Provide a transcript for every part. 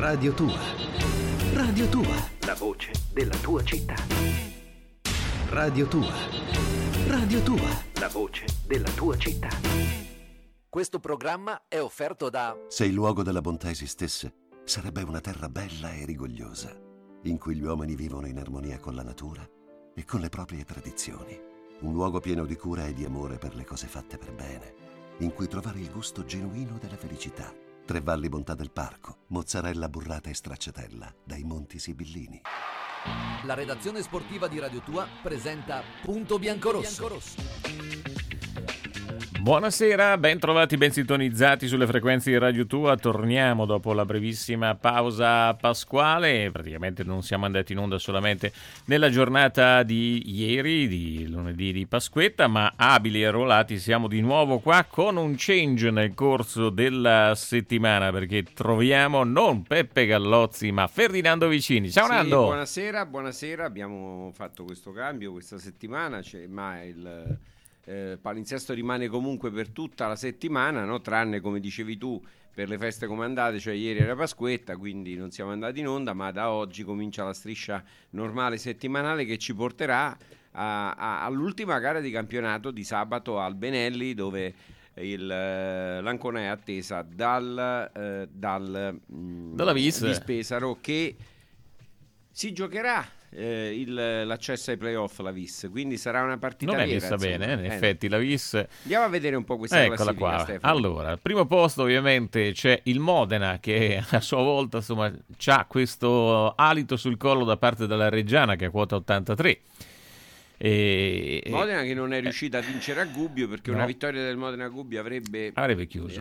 Radio Tua. Radio Tua. La voce della tua città. Radio Tua. Radio Tua. La voce della tua città. Questo programma è offerto da... Se il luogo della bontà esistesse, sarebbe una terra bella e rigogliosa, in cui gli uomini vivono in armonia con la natura e con le proprie tradizioni. Un luogo pieno di cura e di amore per le cose fatte per bene, in cui trovare il gusto genuino della felicità. Tre Valli Bontà del Parco, mozzarella burrata e stracciatella, dai Monti Sibillini. La redazione sportiva di Radio Tua presenta Punto Biancorosso. Buonasera, ben trovati, ben sintonizzati sulle frequenze di Radio Tua. Torniamo dopo la brevissima pausa pasquale. Praticamente non siamo andati in onda solamente nella giornata di ieri, di lunedì di Pasquetta, ma abili e arruolati siamo di nuovo qua con un change nel corso della settimana, perché troviamo non Peppe Gallozzi ma Ferdinando Vicini. Ciao Nando! Buonasera, abbiamo fatto questo cambio questa settimana, ma il palinsesto rimane comunque per tutta la settimana, no? Tranne, come dicevi tu, per le feste comandate, cioè ieri era Pasquetta, quindi non siamo andati in onda, ma da oggi comincia la striscia normale settimanale che ci porterà all'ultima gara di campionato di sabato al Benelli, dove l'Ancona è attesa dalla Vis di Pesaro, che si giocherà l'accesso ai playoff, la Vis, quindi sarà una partita non è vera, messa insomma. bene, in effetti la Vis. Andiamo a vedere un po' questa Eccola classifica, qua. Stefano. Allora, al primo posto ovviamente c'è il Modena, che a sua volta insomma c'ha questo alito sul collo da parte della Reggiana, che è quota 83. Modena che non è riuscita a vincere a Gubbio, perché no, una vittoria del Modena a Gubbio avrebbe chiuso.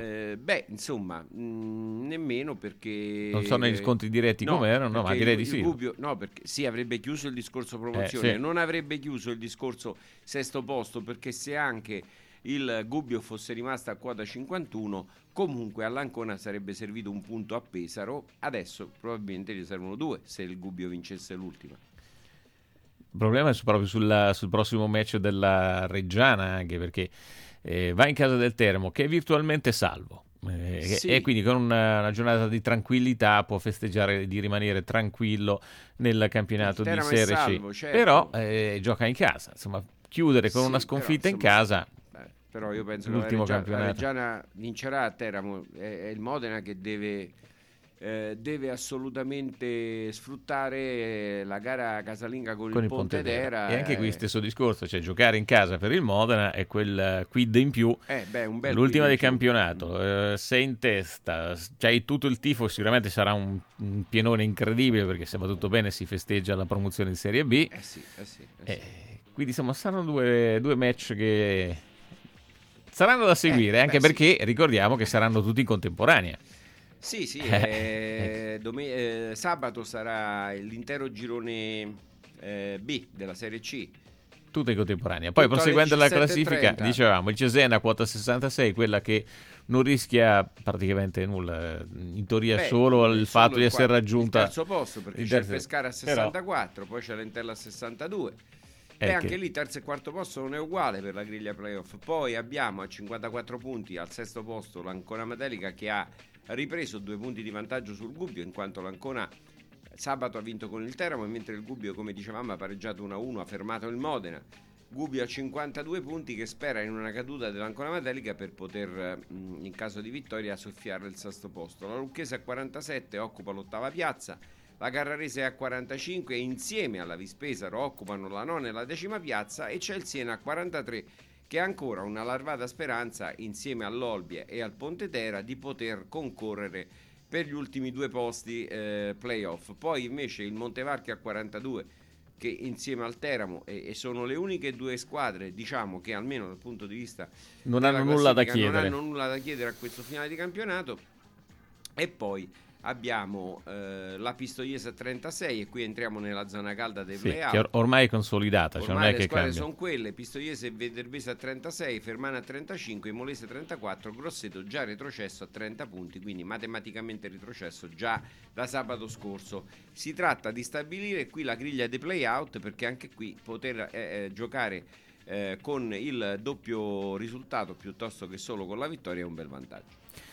Nemmeno, perché non so negli scontri diretti com'erano, ma direi di sì. Gubbio, no, perché sì, avrebbe chiuso il discorso promozione, sì. Non avrebbe chiuso il discorso sesto posto, perché se anche il Gubbio fosse rimasto a quota 51, comunque all'Ancona sarebbe servito un punto a Pesaro. Adesso probabilmente gli servono due se il Gubbio vincesse l'ultima. Il problema è proprio sul prossimo match della Reggiana, anche perché va in casa del Teramo, che è virtualmente salvo. Sì. E quindi con una giornata di tranquillità può festeggiare di rimanere tranquillo nel campionato di Serie salvo, C. certo. Però gioca in casa, insomma, chiudere con una sconfitta in casa. Però io penso l'ultimo che la campionato. Reggiana vincerà a Teramo. È il Modena che deve assolutamente sfruttare la gara casalinga con il Pontedera. E anche qui stesso discorso, cioè giocare in casa per il Modena è quel quid in più. Un bel l'ultima quid del campionato, sei in testa, c'hai tutto il tifo, sicuramente sarà un pienone incredibile, perché se va tutto bene si festeggia la promozione in Serie B. Sì. Quindi insomma saranno due match che saranno da seguire, anche perché ricordiamo che saranno tutti in contemporanea. Sì, sabato sarà l'intero girone B della Serie C. Tutta in contemporanea. Poi, tutto proseguendo la 17:30. classifica, dicevamo, il Cesena quota 66, quella che non rischia praticamente nulla, in teoria solo il fatto di essere raggiunta il terzo posto, perché c'è il Pescara a 64, poi c'è l'Entella a 62. E anche lì terzo e quarto posto non è uguale per la griglia playoff. Poi abbiamo a 54 punti al sesto posto l'Ancona Matelica, che ha ripreso 2 punti di vantaggio sul Gubbio, in quanto l'Ancona sabato ha vinto con il Teramo, mentre il Gubbio, come dicevamo, ha pareggiato 1-1, ha fermato il Modena. Gubbio a 52 punti, che spera in una caduta dell'Ancona Matelica per poter, in caso di vittoria, soffiare il sesto posto. La Lucchese a 47 occupa l'ottava piazza, la Carrarese a 45 e insieme alla Vis Pesaro occupano la nona e la decima piazza, e c'è il Siena a 43 che ha ancora una larvata speranza, insieme all'Olbia e al Pontedera, di poter concorrere per gli ultimi 2 posti playoff. Poi invece il Montevarchi a 42, che insieme al Teramo e sono le uniche 2 squadre, diciamo, che almeno dal punto di vista non hanno nulla da chiedere a questo finale di campionato. E poi abbiamo la Pistoiese a 36, e qui entriamo nella zona calda dei playout, che ormai è consolidata, ormai cioè non è le che squadre cambia. sono quelle: Pistoiese e Viterbese a 36, Fermana a 35, Molise 34, Grosseto già retrocesso a 30 punti, quindi matematicamente retrocesso già da sabato scorso. Si tratta di stabilire qui la griglia dei playout, perché anche qui poter giocare con il doppio risultato piuttosto che solo con la vittoria è un bel vantaggio.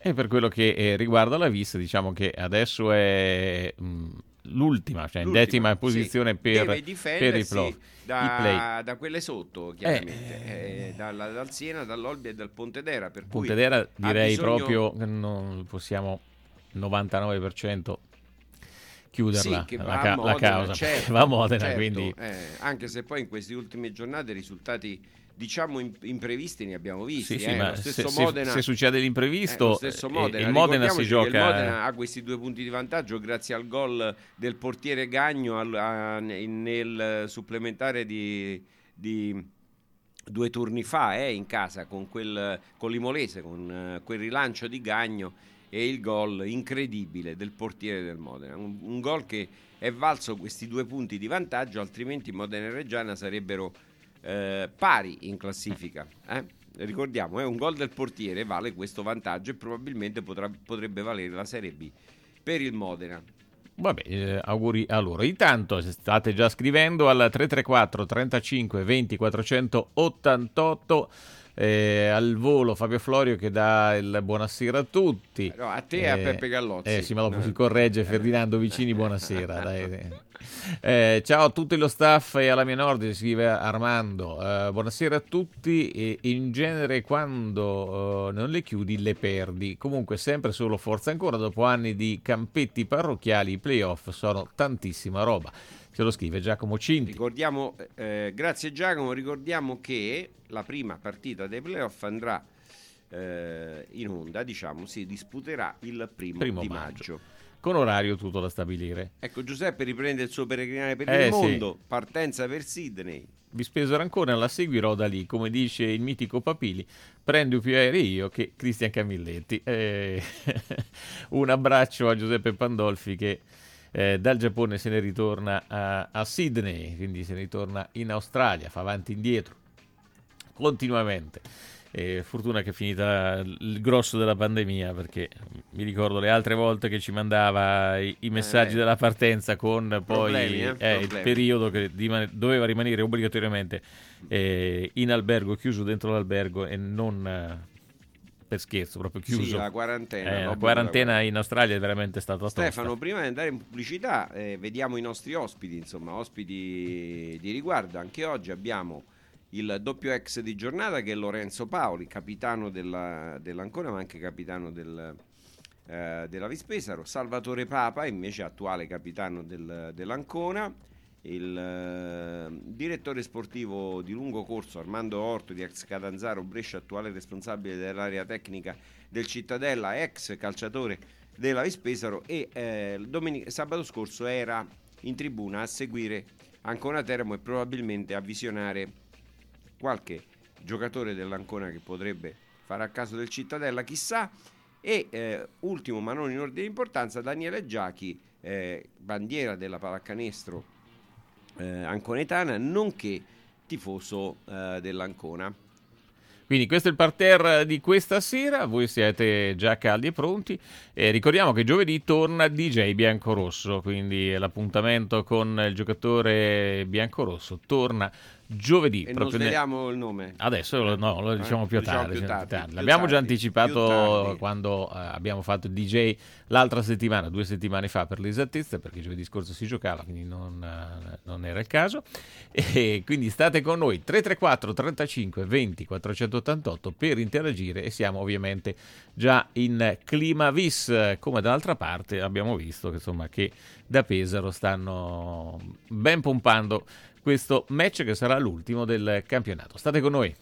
E per quello che riguarda la vis, diciamo che adesso è l'ultima, cioè in decima posizione per i play. Da quelle sotto, chiaramente, dal Siena, dall'Olbia e dal Pontedera. Per Pontedera cui direi proprio che non possiamo 99% chiuderla, sì, la causa, certo, va a Modena, certo, quindi anche se poi in queste ultime giornate risultati diciamo imprevisti ne abbiamo visti. Sì, ma Modena, se succede l'imprevisto, lo stesso Modena, il Modena si gioca. Il Modena ha questi 2 punti di vantaggio grazie al gol del portiere Gagno nel supplementare di 2 turni fa, in casa con l'Imolese, con quel rilancio di Gagno e il gol incredibile del portiere del Modena, un gol che è valso questi 2 punti di vantaggio, altrimenti Modena e Reggiana sarebbero pari in classifica. Ricordiamo, un gol del portiere vale questo vantaggio e probabilmente potrebbe valere la Serie B per il Modena. Vabbè, auguri a loro. Intanto state già scrivendo al 334 35 20 488 al volo Fabio Florio che dà il buonasera a tutti. No, a te e a Peppe Gallozzi. Sì, ma dopo si corregge Ferdinando Vicini, buonasera. Dai. Ciao a tutti lo staff e alla mia Nord, scrive Armando. Buonasera a tutti. E in genere quando non le chiudi le perdi. Comunque sempre solo forza ancora. Dopo anni di campetti parrocchiali, i playoff sono tantissima roba. Ce lo scrive Giacomo Cinti. Ricordiamo, grazie Giacomo, ricordiamo che la prima partita dei playoff andrà in onda, diciamo, si disputerà il primo di maggio. Con orario tutto da stabilire. Ecco, Giuseppe riprende il suo peregrinare per il mondo, sì. Partenza per Sydney. Vispesero ancora, la seguirò da lì, come dice il mitico Papili, prendo più aerei io che Cristian Camilletti. Un abbraccio a Giuseppe Pandolfi che dal Giappone se ne ritorna a Sydney, quindi se ne ritorna in Australia, fa avanti e indietro continuamente. Fortuna che è finita il grosso della pandemia, perché mi ricordo le altre volte che ci mandava i messaggi della partenza con poi il periodo che doveva rimanere obbligatoriamente in albergo, chiuso dentro l'albergo e non per scherzo, proprio chiuso. Sì, la quarantena. La quarantena in Australia è veramente stata tosta. Stefano, prima di andare in pubblicità, vediamo i nostri ospiti, insomma, ospiti di riguardo. Anche oggi abbiamo il doppio ex di giornata che è Lorenzo Paoli, capitano dell'Ancona, ma anche capitano della Vispesaro. Salvatore Papa, invece attuale capitano dell'Ancona. Il direttore sportivo di lungo corso Armando Orto di ex Catanzaro Brescia, attuale responsabile dell'area tecnica del Cittadella, ex calciatore della Vispesaro, e sabato scorso era in tribuna a seguire Ancona Teramo e probabilmente a visionare qualche giocatore dell'Ancona che potrebbe fare a caso del Cittadella, chissà. E ultimo ma non in ordine di importanza, Daniele Giachi, bandiera della pallacanestro anconetana, nonché tifoso dell'Ancona. Quindi questo è il parterre di questa sera, voi siete già caldi e pronti. Ricordiamo che giovedì torna DJ Biancorosso, quindi l'appuntamento con il giocatore biancorosso torna giovedì. E non sveliamo il nome? Adesso lo diciamo più tardi. L'abbiamo già anticipato quando abbiamo fatto il DJ l'altra settimana, 2 settimane fa per l'esattezza, perché giovedì scorso si giocava, quindi non era il caso. E quindi state con noi 334 35 20 488 per interagire, e siamo ovviamente già in clima vis, come dall'altra parte abbiamo visto che insomma che da Pesaro stanno ben pompando questo match che sarà l'ultimo del campionato. State con noi.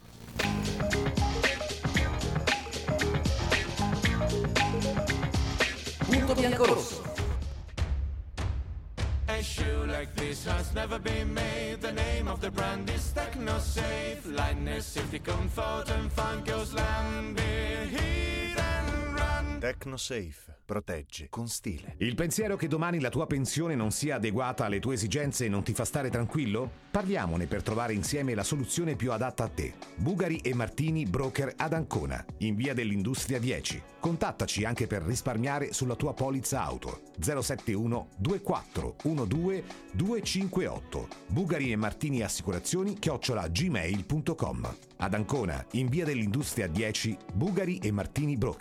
Punto biancorosso. A shoe like this has never been made. The name of the brand is TechnoSafe. Lightness, safety, comfort and fun goes land. Hit and run. TechnoSafe. Protegge con stile. Il pensiero che domani la tua pensione non sia adeguata alle tue esigenze non ti fa stare tranquillo? Parliamone per trovare insieme la soluzione più adatta a te. Bugari e Martini, broker ad Ancona, in via dell'Industria 10. Contattaci anche per risparmiare sulla tua polizza auto. 071 24 12 258. Bugari e Martini Assicurazioni @gmail.com. Ad Ancona, in via dell'Industria 10, Bugari e Martini Broker.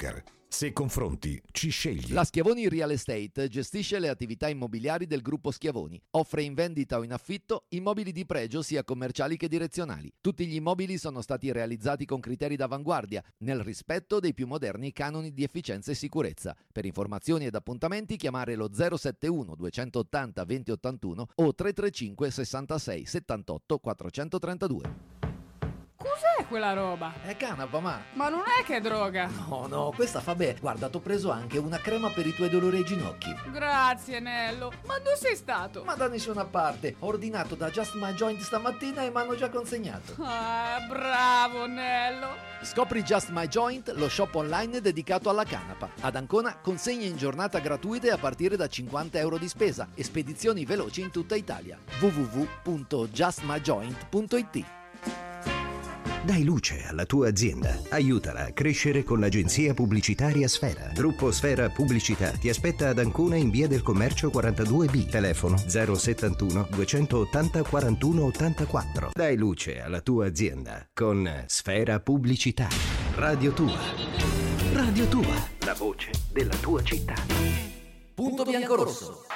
Se confronti, ci scegli. La Schiavoni Real Estate gestisce le attività immobiliari del gruppo Schiavoni. Offre in vendita o in affitto immobili di pregio sia commerciali che direzionali. Tutti gli immobili sono stati realizzati con criteri d'avanguardia, nel rispetto dei più moderni canoni di efficienza e sicurezza. Per informazioni ed appuntamenti chiamare lo 071 280 2081 o 335 66 78 432. Cos'è quella roba? È canapa, ma non è che è droga. No, questa fa bene. Guarda, t'ho preso anche una crema per i tuoi dolori ai ginocchi. Grazie, Nello. Ma dove sei stato? Ma da nessuna parte. Ho ordinato da Just My Joint stamattina e mi hanno già consegnato. Ah, bravo, Nello. Scopri Just My Joint, lo shop online dedicato alla canapa. Ad Ancona consegne in giornata gratuite a partire da €50 di spesa e spedizioni veloci in tutta Italia. www.justmyjoint.it. Dai luce alla tua azienda. Aiutala a crescere con l'agenzia pubblicitaria Sfera. Gruppo Sfera Pubblicità ti aspetta ad Ancona in via del Commercio 42B. Telefono 071 280 41 84. Dai luce alla tua azienda con Sfera Pubblicità. Radio Tua. Radio Tua. La voce della tua città. Punto biancorosso.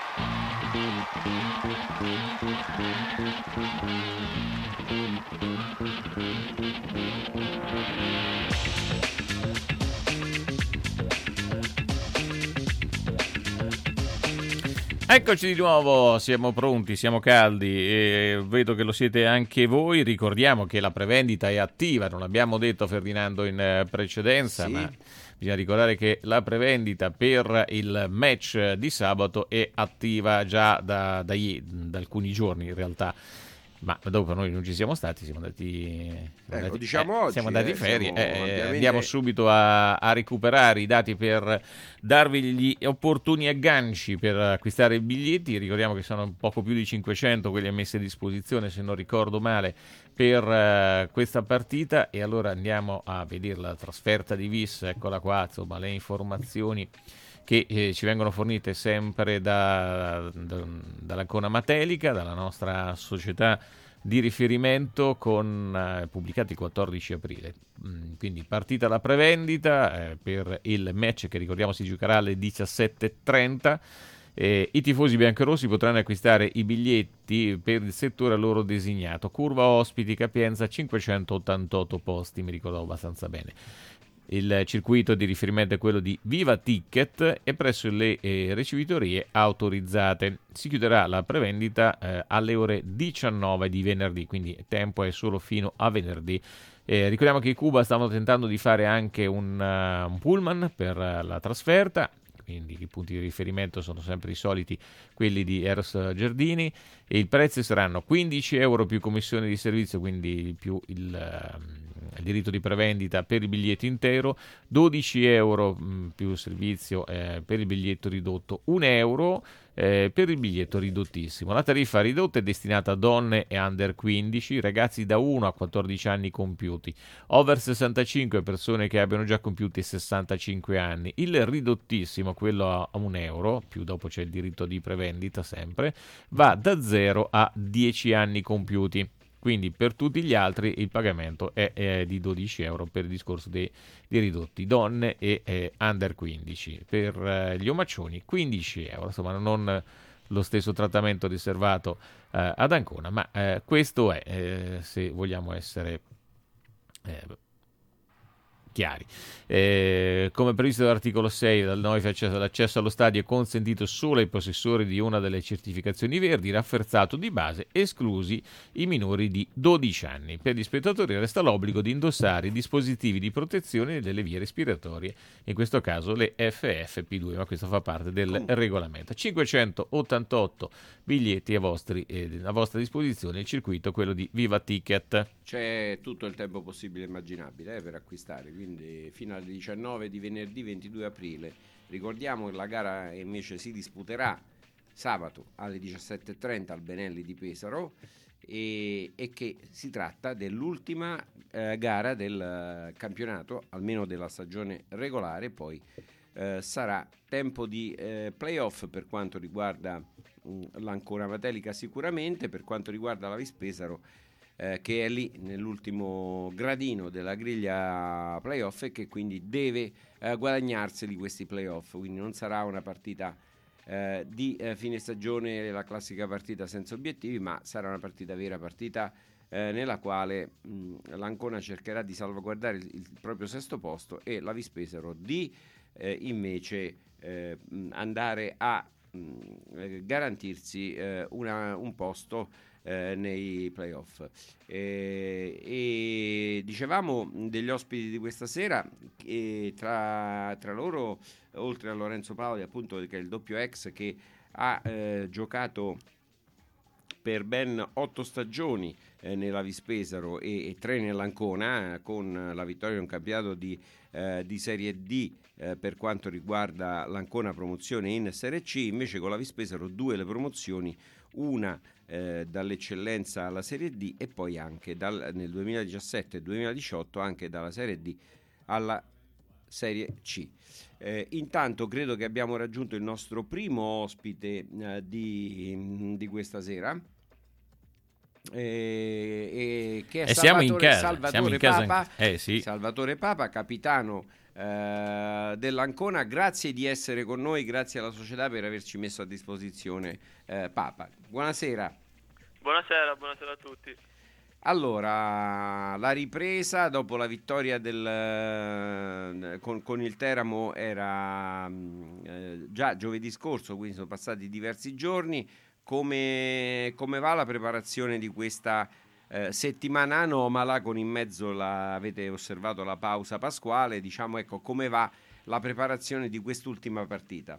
Eccoci di nuovo, siamo pronti, siamo caldi e vedo che lo siete anche voi. Ricordiamo che la prevendita è attiva, non l'abbiamo detto Ferdinando in precedenza, Sì. ma bisogna ricordare che la prevendita per il match di sabato è attiva già da alcuni giorni in realtà. Ma dopo noi non ci siamo stati, siamo andati oggi. Siamo andati in ferie. Ovviamente... Andiamo subito a recuperare i dati per darvi gli opportuni agganci per acquistare i biglietti. Ricordiamo che sono poco più di 500 quelli messi a disposizione, se non ricordo male, per questa partita. E allora andiamo a vedere la trasferta di Vis, eccola qua, insomma, le informazioni che ci vengono fornite sempre dall'Ancona Matelica, dalla nostra società di riferimento, pubblicati il 14 aprile. Quindi partita la prevendita per il match che ricordiamo si giocherà alle 17:30. I tifosi biancorossi potranno acquistare i biglietti per il settore a loro designato. Curva ospiti, capienza 588 posti, mi ricordo abbastanza bene. Il circuito di riferimento è quello di Viva Ticket e presso le ricevitorie autorizzate. Si chiuderà la prevendita alle ore 19 di venerdì, quindi il tempo è solo fino a venerdì. Ricordiamo che i Cuba stanno tentando di fare anche un pullman per la trasferta, quindi i punti di riferimento sono sempre i soliti, quelli di Eros Giardini, e i prezzi saranno €15 più commissione di servizio, quindi più il diritto di prevendita per il biglietto intero, €12 più servizio per il biglietto ridotto, €1 per il biglietto ridottissimo. La tariffa ridotta è destinata a donne e under 15, ragazzi da 1 a 14 anni compiuti, over 65 persone che abbiano già compiuti 65 anni. Il ridottissimo, quello a €1, più dopo c'è il diritto di prevendita sempre, va da 0 a 10 anni compiuti. Quindi per tutti gli altri il pagamento è di €12 per il discorso dei ridotti, donne e under 15. Per gli omaccioni €15, insomma non lo stesso trattamento riservato ad Ancona, ma questo è, se vogliamo essere chiari. Come previsto dall'articolo 6 del NOIF, l'accesso allo stadio è consentito solo ai possessori di una delle certificazioni verdi, rafforzato di base, esclusi i minori di 12 anni. Per gli spettatori resta l'obbligo di indossare i dispositivi di protezione delle vie respiratorie, in questo caso le FFP2, ma questo fa parte del regolamento. 588 biglietti a vostra disposizione, il circuito è quello di Viva Ticket. C'è tutto il tempo possibile e immaginabile per acquistare, quindi fino alle 19 di venerdì 22 aprile. Ricordiamo che la gara invece si disputerà sabato alle 17:30 al Benelli di Pesaro e che si tratta dell'ultima gara del campionato, almeno della stagione regolare. Poi sarà tempo di playoff per quanto riguarda l'Ancona Matelica, sicuramente per quanto riguarda la Vis Pesaro. che è lì nell'ultimo gradino della griglia playoff e che quindi deve guadagnarseli questi playoff, quindi non sarà una partita di fine stagione, la classica partita senza obiettivi, ma sarà una partita vera, partita nella quale l'Ancona cercherà di salvaguardare il proprio sesto posto e la Vispesaro di invece andare a garantirsi un posto nei playoff. E dicevamo degli ospiti di questa sera, che tra loro, oltre a Lorenzo Paoli, appunto, che è il doppio ex, che ha giocato per ben 8 stagioni nella Vispesaro e 3 nell'Ancona, con la vittoria in un campionato di Serie D per quanto riguarda l'Ancona promozione in Serie C. Invece con la Vispesaro 2 le promozioni, una dall'eccellenza alla Serie D e poi anche nel 2017 e 2018 anche dalla Serie D alla Serie C. Intanto credo che abbiamo raggiunto il nostro primo ospite di questa sera, che è Salvatore Papa, sì. Salvatore Papa, capitano dell'Ancona. Grazie di essere con noi, grazie alla società per averci messo a disposizione Papa. Buonasera. Buonasera a tutti. Allora, la ripresa dopo la vittoria con il Teramo era già giovedì scorso, quindi sono passati diversi giorni. Come va la preparazione di questa settimana anomala, con in mezzo avete osservato la pausa pasquale, diciamo, ecco, come va la preparazione di quest'ultima partita?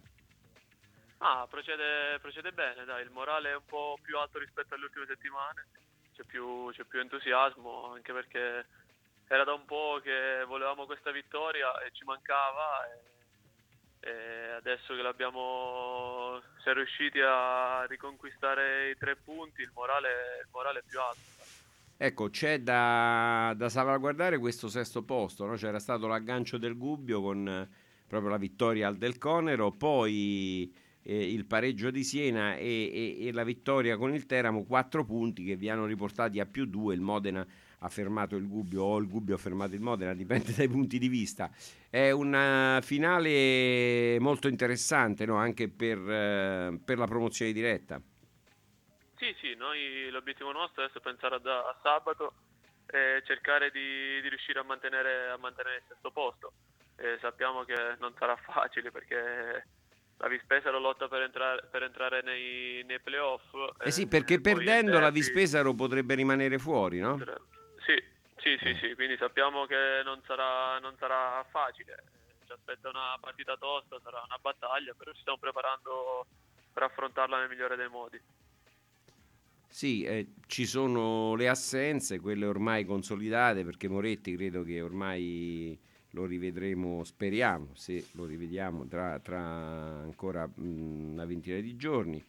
Procede bene, dai, il morale è un po' più alto rispetto alle ultime settimane, c'è più entusiasmo, anche perché era da un po' che volevamo questa vittoria e ci mancava, e adesso che siamo riusciti a riconquistare i 3 punti, il morale è più alto. Ecco, c'è da salvaguardare questo sesto posto, no? C'era stato l'aggancio del Gubbio con proprio la vittoria al Del Conero, poi il pareggio di Siena e la vittoria con il Teramo, 4 punti che vi hanno riportati a +2. Il Modena ha fermato il Gubbio o il Gubbio ha fermato il Modena, dipende dai punti di vista. È una finale molto interessante, no? Anche per la promozione diretta. Sì, noi l'obiettivo nostro adesso è pensare a sabato e cercare di riuscire a mantenere il sesto posto. Sappiamo che non sarà facile perché la Vispesaro lotta per entrare nei playoff. Sì, perché perdendo la Vispesaro potrebbe rimanere fuori, no? Sì, quindi sappiamo che non sarà facile. Ci aspetta una partita tosta, sarà una battaglia, però ci stiamo preparando per affrontarla nel migliore dei modi. Sì, ci sono le assenze, quelle ormai consolidate, perché Moretti credo che ormai lo rivedremo, speriamo, se lo rivediamo tra ancora una ventina di giorni,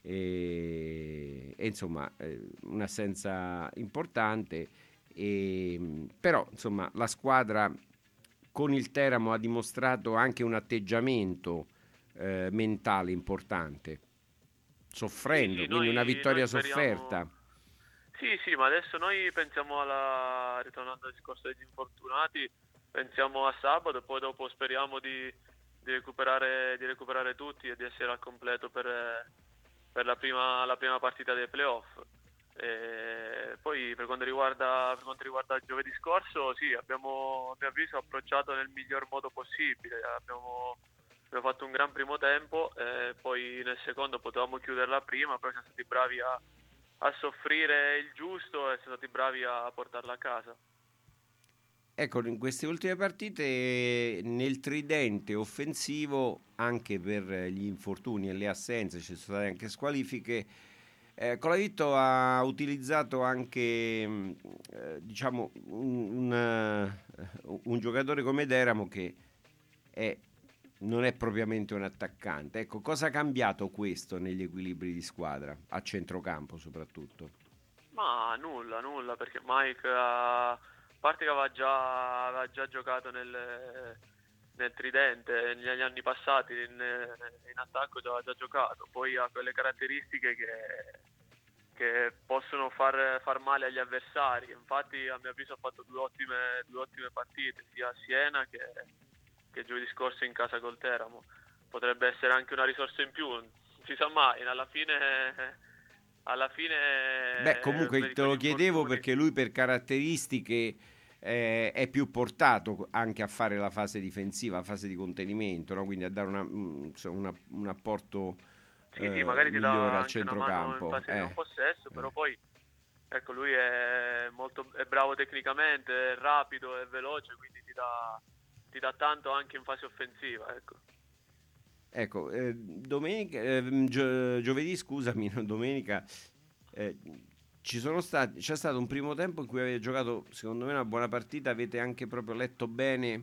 e insomma un'assenza importante, però insomma la squadra con il Teramo ha dimostrato anche un atteggiamento mentale importante, soffrendo, quindi una vittoria sofferta. Sì, ma adesso noi pensiamo ritornando al discorso degli infortunati, pensiamo a sabato, poi dopo speriamo di recuperare tutti e di essere al completo per la prima partita dei playoff. E poi per quanto riguarda il giovedì scorso, sì, abbiamo, a mio avviso, approcciato nel miglior modo possibile. Abbiamo fatto un gran primo tempo, poi nel secondo potevamo chiuderla prima, però siamo stati bravi a soffrire il giusto e siamo stati bravi a portarla a casa. Ecco, in queste ultime partite nel tridente offensivo, anche per gli infortuni e le assenze, ci sono state anche squalifiche, Colavitto ha utilizzato anche diciamo un giocatore come Deramo che non è propriamente un attaccante. Ecco, cosa ha cambiato questo negli equilibri di squadra, a centrocampo soprattutto? Ma nulla, perché Mike a parte che aveva già giocato nel tridente negli anni passati, in attacco aveva già giocato, poi ha quelle caratteristiche possono far male agli avversari. Infatti a mio avviso ha fatto due ottime partite, sia a Siena che giovedì scorso in casa col Teramo. Potrebbe essere anche una risorsa in più, non si sa mai, alla fine Beh, comunque te lo chiedevo perché lui per caratteristiche è più portato anche a fare la fase difensiva, la fase di contenimento, no? Quindi a dare un apporto sì, magari ti dà migliore al anche una mano centrocampo. in fase di non possesso, però poi ecco, lui è bravo tecnicamente, è rapido, è veloce, quindi ti dà tanto anche in fase offensiva, ecco. Ecco, giovedì, scusami, non domenica, c'è stato un primo tempo in cui avete giocato, secondo me, una buona partita, avete anche proprio letto bene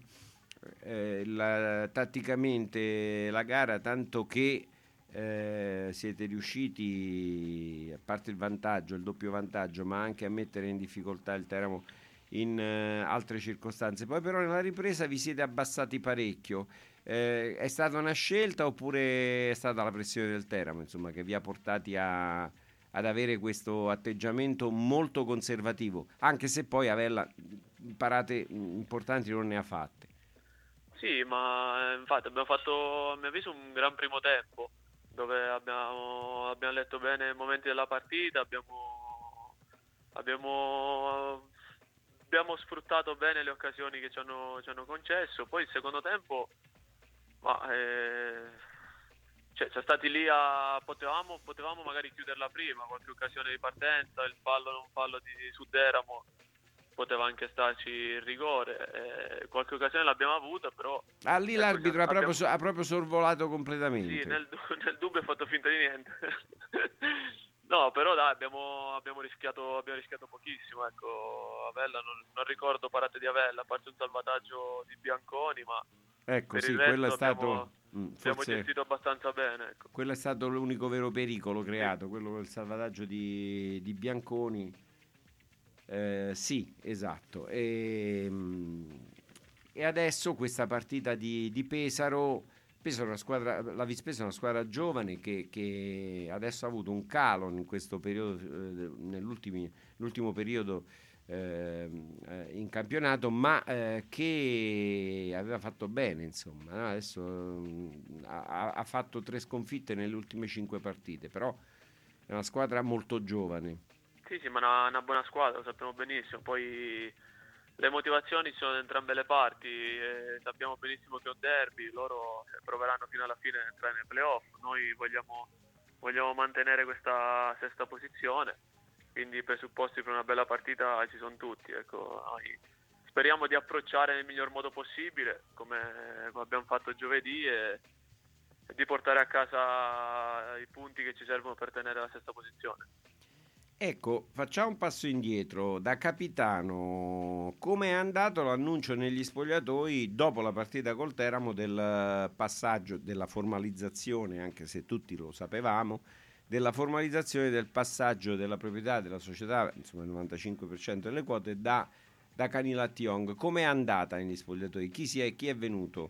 tatticamente la gara, tanto che siete riusciti, a parte il doppio vantaggio, ma anche a mettere in difficoltà il Teramo in altre circostanze. Poi però nella ripresa vi siete abbassati parecchio. È stata una scelta oppure è stata la pressione del Teramo, insomma, che vi ha portati ad avere questo atteggiamento molto conservativo, anche se poi Avella parate importanti non ne ha fatte? Sì, ma infatti abbiamo fatto, a mio avviso, un gran primo tempo dove abbiamo letto bene i momenti della partita, abbiamo sfruttato bene le occasioni che ci hanno concesso. Poi il secondo tempo siamo stati lì potevamo magari chiuderla prima, qualche occasione di partenza, il fallo non fallo su Teramo poteva anche starci il rigore, qualche occasione l'abbiamo avuta, però lì l'arbitro ha proprio sorvolato completamente. Sì, nel dubbio ha fatto finta di niente. No, però dai, abbiamo rischiato pochissimo, ecco. Avella non ricordo parate di Avella, a parte un salvataggio di Bianconi, ma ecco, per sì, il resto quello è stato abbiamo gestito abbastanza bene, ecco. Quello è stato l'unico vero pericolo creato, quello del salvataggio di Bianconi. Sì, esatto. E adesso questa partita di Pesaro è una squadra, la Vispesa è una squadra giovane che adesso ha avuto un calo in questo periodo, nell'ultimo periodo in campionato, ma che aveva fatto bene, insomma, no? Adesso ha fatto 3 sconfitte nelle ultime 5 partite, però è una squadra molto giovane. Sì, ma una buona squadra, lo sappiamo benissimo. Poi le motivazioni ci sono da entrambe le parti, sappiamo benissimo che è un derby, loro proveranno fino alla fine ad entrare nei playoff, noi vogliamo mantenere questa sesta posizione, quindi i presupposti per una bella partita ci sono tutti, ecco. Noi speriamo di approcciare nel miglior modo possibile, come abbiamo fatto giovedì, e di portare a casa i punti che ci servono per tenere la sesta posizione. Ecco, facciamo un passo indietro. Da capitano, come è andato l'annuncio negli spogliatoi dopo la partita col Teramo del passaggio, della formalizzazione, anche se tutti lo sapevamo, della formalizzazione del passaggio della proprietà della società, insomma il 95% delle quote, da Canila a Tiong? Come è andata negli spogliatoi? Chi è venuto?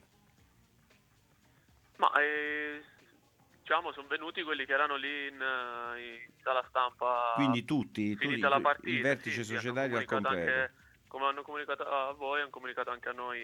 Ma diciamo sono venuti quelli che erano lì in sala stampa, quindi tutti finita la partita, il vertice societario al completo, come hanno comunicato a voi, hanno comunicato anche a noi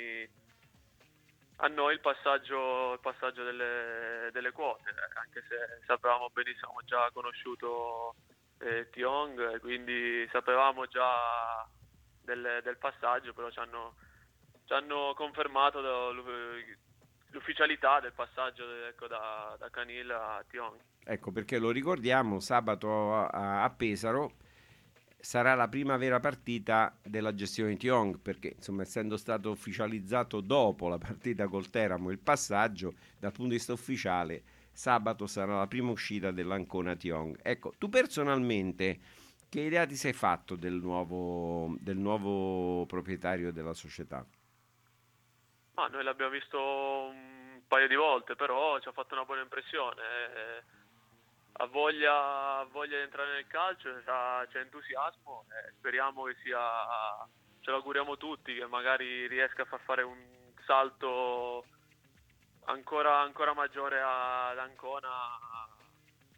il passaggio delle quote, anche se sapevamo benissimo, abbiamo già conosciuto Tiong, quindi sapevamo già del passaggio, però ci hanno confermato l'ufficialità del passaggio, ecco, da Canil a Tiong. Ecco, perché lo ricordiamo, sabato a Pesaro sarà la prima vera partita della gestione di Tiong, perché insomma, essendo stato ufficializzato dopo la partita col Teramo il passaggio, dal punto di vista ufficiale sabato sarà la prima uscita dell'Ancona Tiong. Ecco, tu personalmente che idea ti sei fatto del nuovo proprietario della società? Noi l'abbiamo visto un paio di volte, però ci ha fatto una buona impressione. Ha voglia di entrare nel calcio, c'è entusiasmo, speriamo che ce lo auguriamo tutti, che magari riesca a far fare un salto ancora maggiore ad Ancona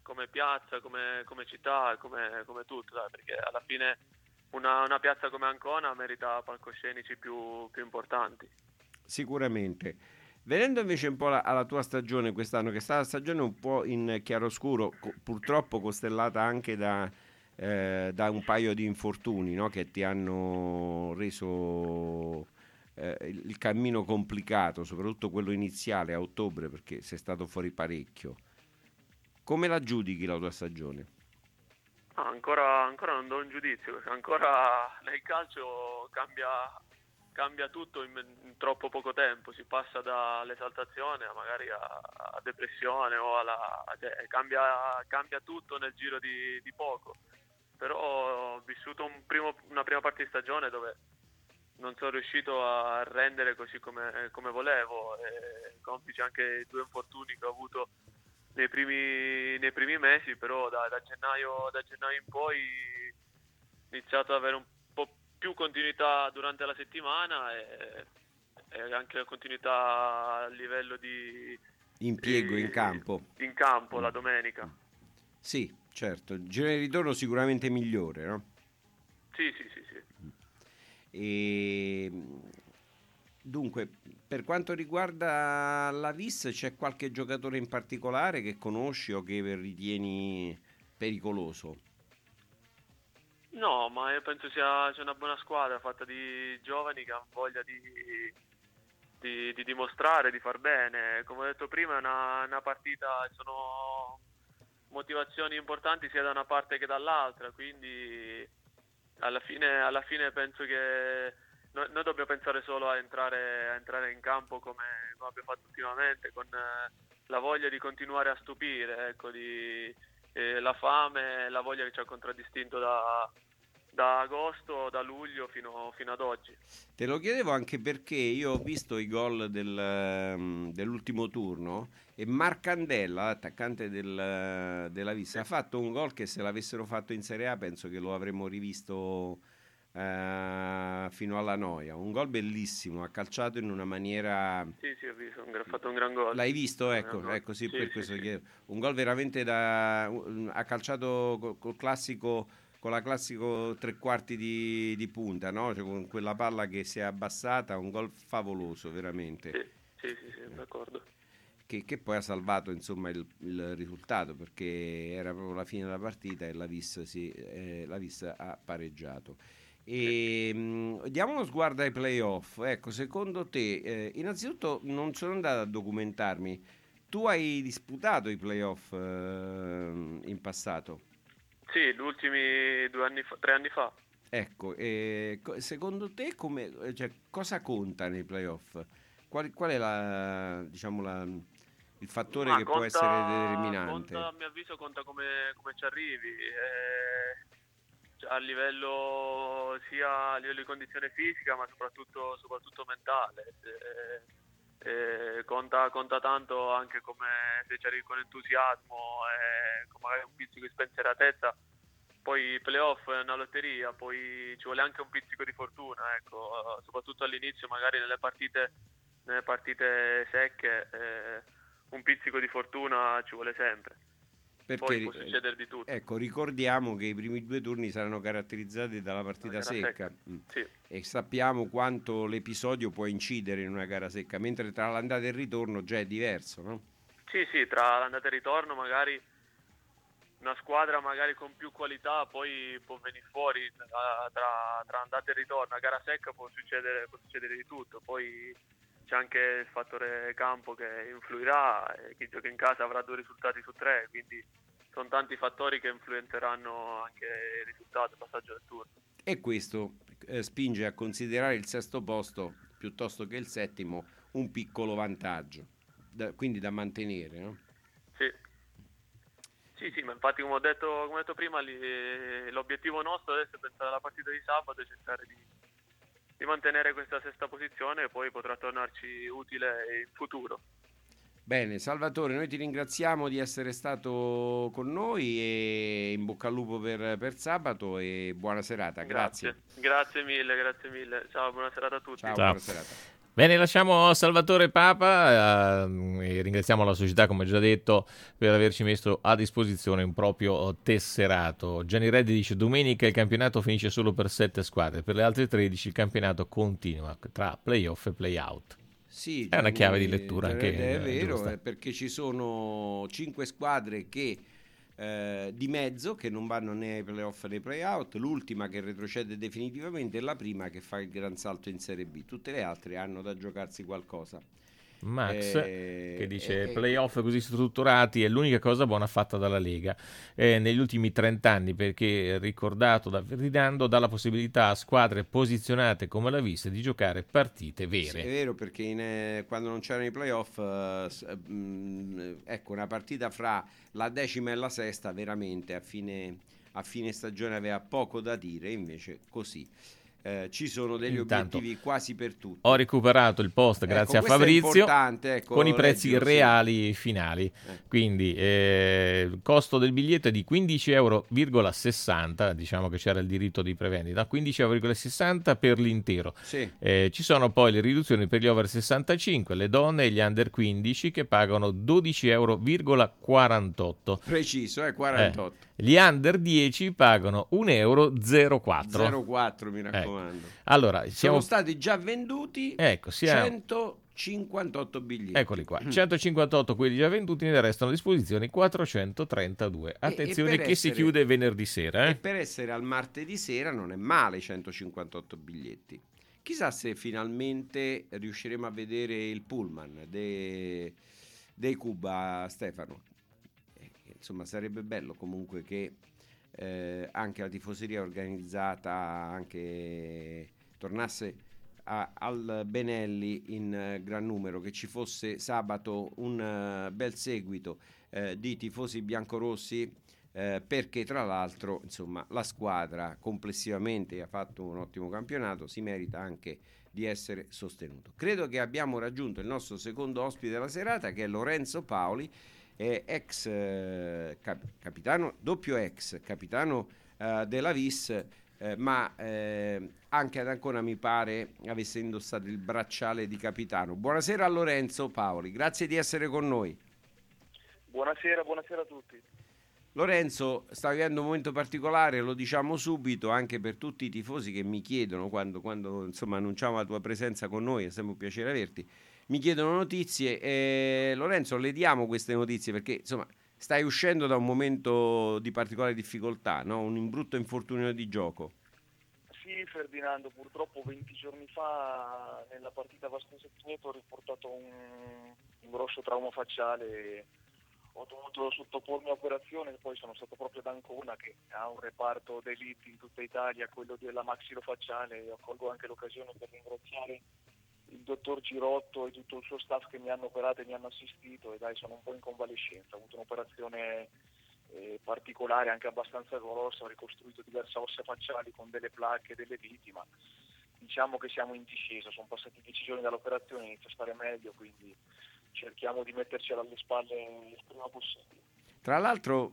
come piazza, come città, come tutto, dai, perché alla fine una piazza come Ancona merita palcoscenici più importanti. Sicuramente. Venendo invece un po' alla tua stagione quest'anno, che è stata una stagione un po' in chiaroscuro, purtroppo costellata anche da un paio di infortuni, no? Che ti hanno reso il cammino complicato, soprattutto quello iniziale a ottobre, perché sei stato fuori parecchio. Come la giudichi la tua stagione? Ancora non do un giudizio, perché ancora nel calcio cambia tutto in troppo poco tempo, si passa dall'esaltazione magari a depressione o cambia tutto nel giro di poco. Però ho vissuto una prima parte di stagione dove non sono riuscito a rendere così come volevo, e complice anche i 2 infortuni che ho avuto nei primi mesi, però da gennaio in poi ho iniziato ad avere un po' più continuità durante la settimana e anche continuità a livello di impiego in campo la domenica. Sì, certo, il giro di ritorno sicuramente migliore, no? Sì. E dunque, per quanto riguarda la Vis, c'è qualche giocatore in particolare che conosci o che ritieni pericoloso? No, ma io penso sia una buona squadra fatta di giovani che hanno voglia di dimostrare, di far bene. Come ho detto prima, è una partita, sono motivazioni importanti sia da una parte che dall'altra, quindi alla fine penso che noi dobbiamo pensare solo a entrare in campo come abbiamo fatto ultimamente, con la voglia di continuare a stupire, ecco, la fame e la voglia che ci ha contraddistinto da agosto, da luglio fino ad oggi. Te lo chiedevo anche perché io ho visto i gol dell'ultimo turno e Marcandella, attaccante della Vis, ha fatto un gol che se l'avessero fatto in Serie A penso che lo avremmo rivisto fino alla noia. Un gol bellissimo, ha calciato in una maniera... Sì, ho visto, ha fatto un gran gol. L'hai visto? Ecco, sì, per questo chiedo. Un gol veramente ha calciato col classico... con la classico 3/4 di punta, no? Cioè, con quella palla che si è abbassata, un gol favoloso, veramente. Sì, d'accordo. Che poi ha salvato, insomma, il risultato, perché era proprio la fine della partita e la Vis ha pareggiato. E diamo uno sguardo ai playoff. Ecco, secondo te, innanzitutto non sono andato a documentarmi, tu hai disputato i playoff in passato? Sì, gli ultimi 3 anni fa. Ecco, secondo te cosa conta nei playoff? Qual è il fattore che può essere determinante? A mio avviso conta come ci arrivi, a livello di condizione fisica, ma soprattutto mentale. Conta tanto anche come se ci arrivi con entusiasmo e con magari un pizzico di spensieratezza. Poi i playoff è una lotteria, poi ci vuole anche un pizzico di fortuna, ecco, soprattutto all'inizio, magari nelle partite secche, un pizzico di fortuna ci vuole sempre. Perché, poi può succedere di tutto. Ecco, ricordiamo che i primi 2 turni saranno caratterizzati dalla partita secca. Sì. E sappiamo quanto l'episodio può incidere in una gara secca, mentre tra l'andata e il ritorno già è diverso, no? Sì, tra l'andata e il ritorno magari una squadra magari con più qualità poi può venire fuori tra andata e ritorno. A gara secca può succedere di tutto, poi c'è anche il fattore campo che influirà, e chi gioca in casa avrà 2 risultati su 3, quindi sono tanti fattori che influenzeranno anche il risultato, il passaggio del turno. E questo spinge a considerare il 6º posto piuttosto che il 7º un piccolo vantaggio, quindi da mantenere, no? Sì, ma infatti come ho detto prima, l'obiettivo nostro adesso è pensare alla partita di sabato e cercare di mantenere questa 6ª posizione, e poi potrà tornarci utile in futuro. Bene, Salvatore, noi ti ringraziamo di essere stato con noi e in bocca al lupo per sabato e buona serata. Grazie mille. Ciao, buona serata a tutti. Ciao. Buona serata. Bene, lasciamo Salvatore Papa e ringraziamo la società, come già detto, per averci messo a disposizione un proprio tesserato. Gianni Reddi dice: domenica il campionato finisce solo per 7 squadre, per le altre 13 il campionato continua tra play-off e play-out. Sì, è una chiave di lettura Gianni, anche è vero, giusta. perché ci sono 5 squadre che di mezzo che non vanno né ai playoff né ai playout, l'ultima che retrocede definitivamente e la prima che fa il gran salto in Serie B. Tutte le altre hanno da giocarsi qualcosa. Max che dice playoff così strutturati è l'unica cosa buona fatta dalla Lega negli ultimi 30 anni, perché ricordato da Ferdinando dà la possibilità a squadre posizionate come la Vis di giocare partite vere. Sì, è vero, perché quando non c'erano i playoff ecco, una partita fra la 10ª e la 6ª veramente a fine stagione aveva poco da dire, invece così ci sono degli obiettivi quasi per tutti. Ho recuperato il post grazie a Fabrizio con i prezzi reali finali. Quindi il costo del biglietto è di 15,60 €, diciamo che c'era il diritto di prevendita, 15,60 € per l'intero. Sì. Ci sono poi le riduzioni per gli over 65, le donne e gli under 15 che pagano 12,48 €. Preciso, 48. Gli under 10 pagano 1,04 €. 0,4 mi raccomando. Allora, sono stati già venduti 158 biglietti. Eccoli qua, 158 quelli già venduti, ne restano a disposizione 432. Attenzione che si chiude venerdì sera. E per essere al martedì sera non è male 158 biglietti. Chissà se finalmente riusciremo a vedere il pullman dei Cuba, Stefano. Insomma, sarebbe bello comunque che anche la tifoseria organizzata anche tornasse al Benelli in gran numero, che ci fosse sabato un bel seguito di tifosi biancorossi, perché tra l'altro insomma la squadra complessivamente ha fatto un ottimo campionato, si merita anche di essere sostenuto. Credo che abbiamo raggiunto il nostro secondo ospite della serata, che è Lorenzo Paoli, ex capitano, doppio ex capitano della Vis, ma anche ad Ancona mi pare avesse indossato il bracciale di capitano. Buonasera a Lorenzo Paoli, grazie di essere con noi. Buonasera a tutti. Lorenzo sta vivendo un momento particolare, lo diciamo subito anche per tutti i tifosi che mi chiedono quando insomma annunciamo la tua presenza con noi, è sempre un piacere averti. Mi chiedono notizie, Lorenzo, le diamo queste notizie perché insomma stai uscendo da un momento di particolare difficoltà, no? Un brutto infortunio di gioco. Sì, Ferdinando, purtroppo 20 giorni fa nella partita Vastese-Pineto ho riportato un grosso trauma facciale, ho dovuto sottopormi a operazione, poi sono stato proprio ad Ancona che ha un reparto d'elite in tutta Italia, quello della maxillofacciale, e colgo anche l'occasione per ringraziare il dottor Girotto e tutto il suo staff che mi hanno operato e mi hanno assistito, e dai, sono un po' in convalescenza. Ho avuto un'operazione particolare, anche abbastanza grossa, ho ricostruito diverse ossa facciali con delle placche, delle viti, ma diciamo che siamo in discesa, sono passati 10 giorni dall'operazione, inizio a stare meglio, quindi cerchiamo di mettercela alle spalle il prima possibile. Tra l'altro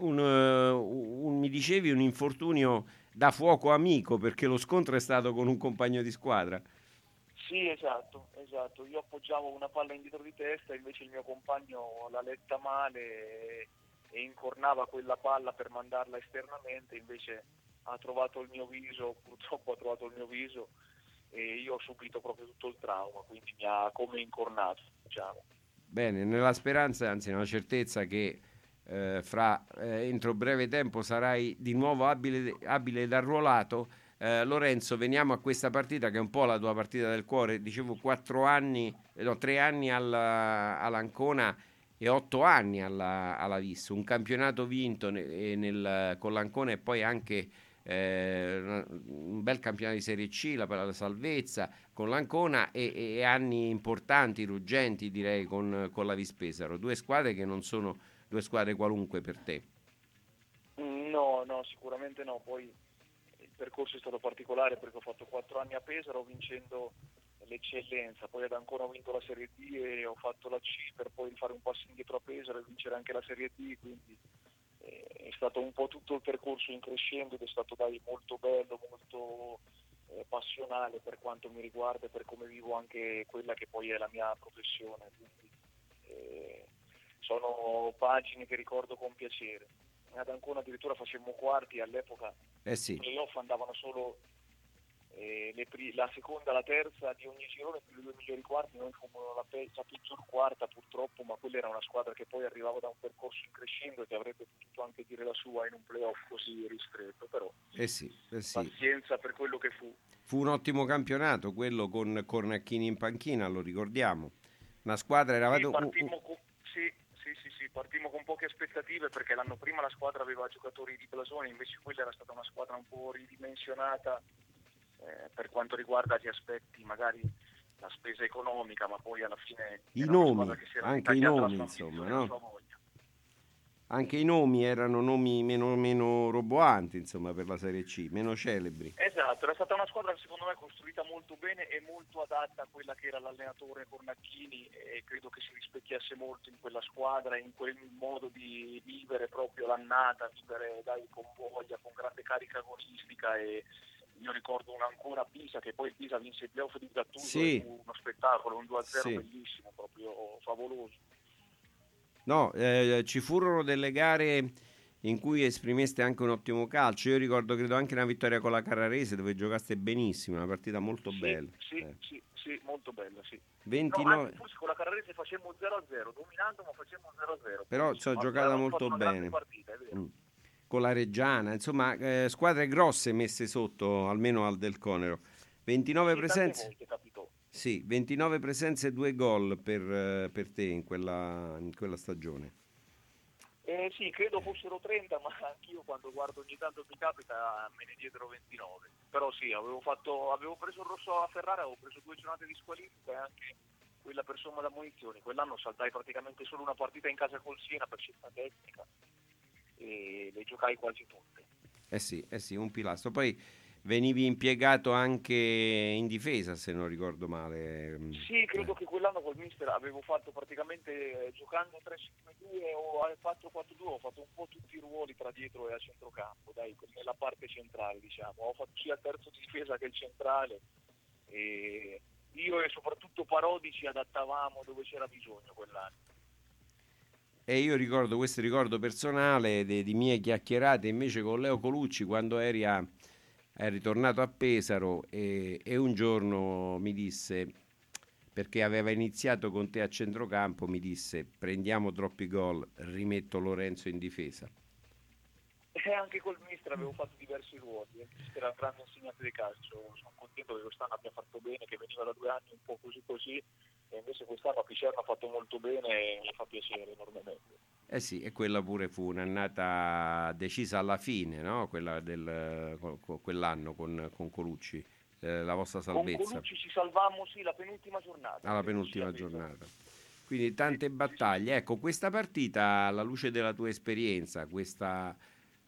mi dicevi un infortunio da fuoco amico, perché lo scontro è stato con un compagno di squadra. Sì, esatto. Io appoggiavo una palla indietro di testa, invece il mio compagno l'ha letta male e incornava quella palla per mandarla esternamente, invece ha trovato il mio viso, purtroppo ha trovato il mio viso, e io ho subito proprio tutto il trauma, quindi mi ha come incornato, diciamo. Bene, nella speranza, anzi nella certezza che entro breve tempo sarai di nuovo abile ed arruolato. Lorenzo, veniamo a questa partita che è un po' la tua partita del cuore. Dicevo 3 anni all'Ancona e 8 anni alla Vis, un campionato vinto con l'Ancona e poi anche un bel campionato di Serie C, la salvezza con l'Ancona e anni importanti, ruggenti direi con la Vis Pesaro, 2 squadre che non sono 2 squadre qualunque per te. No, sicuramente no. Poi il percorso è stato particolare perché ho fatto 4 anni a Pesaro vincendo l'eccellenza, poi ad Ancona ho vinto la Serie D e ho fatto la C per poi fare un passo indietro a Pesaro e vincere anche la Serie D, quindi è stato un po' tutto il percorso in crescendo ed è stato molto bello, molto passionale per quanto mi riguarda e per come vivo anche quella che poi è la mia professione, quindi sono pagine che ricordo con piacere. Ad Ancona addirittura facemmo quarti all'epoca, Sì. i playoff andavano solo la seconda, la terza di ogni girone più le 2 migliori quarti. Noi fummo la peggior quarta purtroppo, ma quella era una squadra che poi arrivava da un percorso in crescendo e che avrebbe potuto anche dire la sua in un playoff così ristretto, però Sì. pazienza per quello che fu. Fu un ottimo campionato quello con Cornacchini in panchina, lo ricordiamo. Una squadra eravate partimmo con poche aspettative, perché l'anno prima la squadra aveva giocatori di blasone, invece quella era stata una squadra un po' ridimensionata per quanto riguarda gli aspetti, magari la spesa economica, ma poi alla fine i nomi, anche i nomi, insomma, no? Anche i nomi erano nomi meno roboanti, insomma, per la Serie C, meno celebri. Esatto, era stata una squadra secondo me costruita molto bene e molto adatta a quella che era l'allenatore Cornacchini, e credo che si rispecchiasse molto in quella squadra, in quel modo di vivere proprio l'annata, vivere con voglia, con grande carica agonistica. E io ricordo ancora Pisa, che poi Pisa vinse il playoff di Gattuso, sì. Fu uno spettacolo, un 2-0 sì. bellissimo, proprio favoloso. No, ci furono delle gare in cui esprimeste anche un ottimo calcio. Io ricordo, credo, anche una vittoria con la Carrarese, dove giocaste benissimo, una partita molto bella. Sì, molto bella, sì. 29... No, anche forse con la Carrarese facemmo 0-0, dominando, ma facemmo 0-0. Però ci ho giocata molto bene. Partita, è vero. Con la Reggiana, insomma, squadre grosse messe sotto, almeno al Del Conero. 29 presenze. Volte capitò. Sì, 29 presenze e 2 gol per te in quella stagione. Sì, credo fossero 30, ma anch'io quando guardo ogni tanto mi capita me ne diedero 29. Però sì, avevo preso il rosso a Ferrara, avevo preso 2 giornate di squalifica e anche quella per somma da munizioni. Quell'anno saltai praticamente solo una partita in casa col Siena per scelta tecnica e le giocai quasi tutte. Sì, un pilastro. Poi venivi impiegato anche in difesa, se non ricordo male. Sì, credo che quell'anno col mister avevo fatto praticamente, giocando 3-5-2 o 4-4-2, ho fatto un po' tutti i ruoli tra dietro e a centrocampo, nella parte centrale, diciamo. Ho fatto sia il terzo di difesa che il centrale, e io e soprattutto Parodi ci adattavamo dove c'era bisogno quell'anno. E io ricordo, questo ricordo personale di mie chiacchierate invece con Leo Colucci quando è ritornato a Pesaro, e un giorno mi disse, perché aveva iniziato con te a centrocampo, mi disse: prendiamo troppi gol, rimetto Lorenzo in difesa. E anche col mister avevo fatto diversi ruoli, il mister era un grande insegnante di calcio, sono contento che quest'anno abbia fatto bene, che veniva da 2 anni un po' così, e invece quest'anno a Picerno ha fatto molto bene e mi fa piacere enormemente. Sì, e quella pure fu un'annata decisa alla fine, no? Quella quell'anno con Colucci, la vostra salvezza. Con Colucci ci salvammo, sì, la penultima giornata. Alla penultima giornata. Quindi tante battaglie. Ecco, questa partita, alla luce della tua esperienza, questa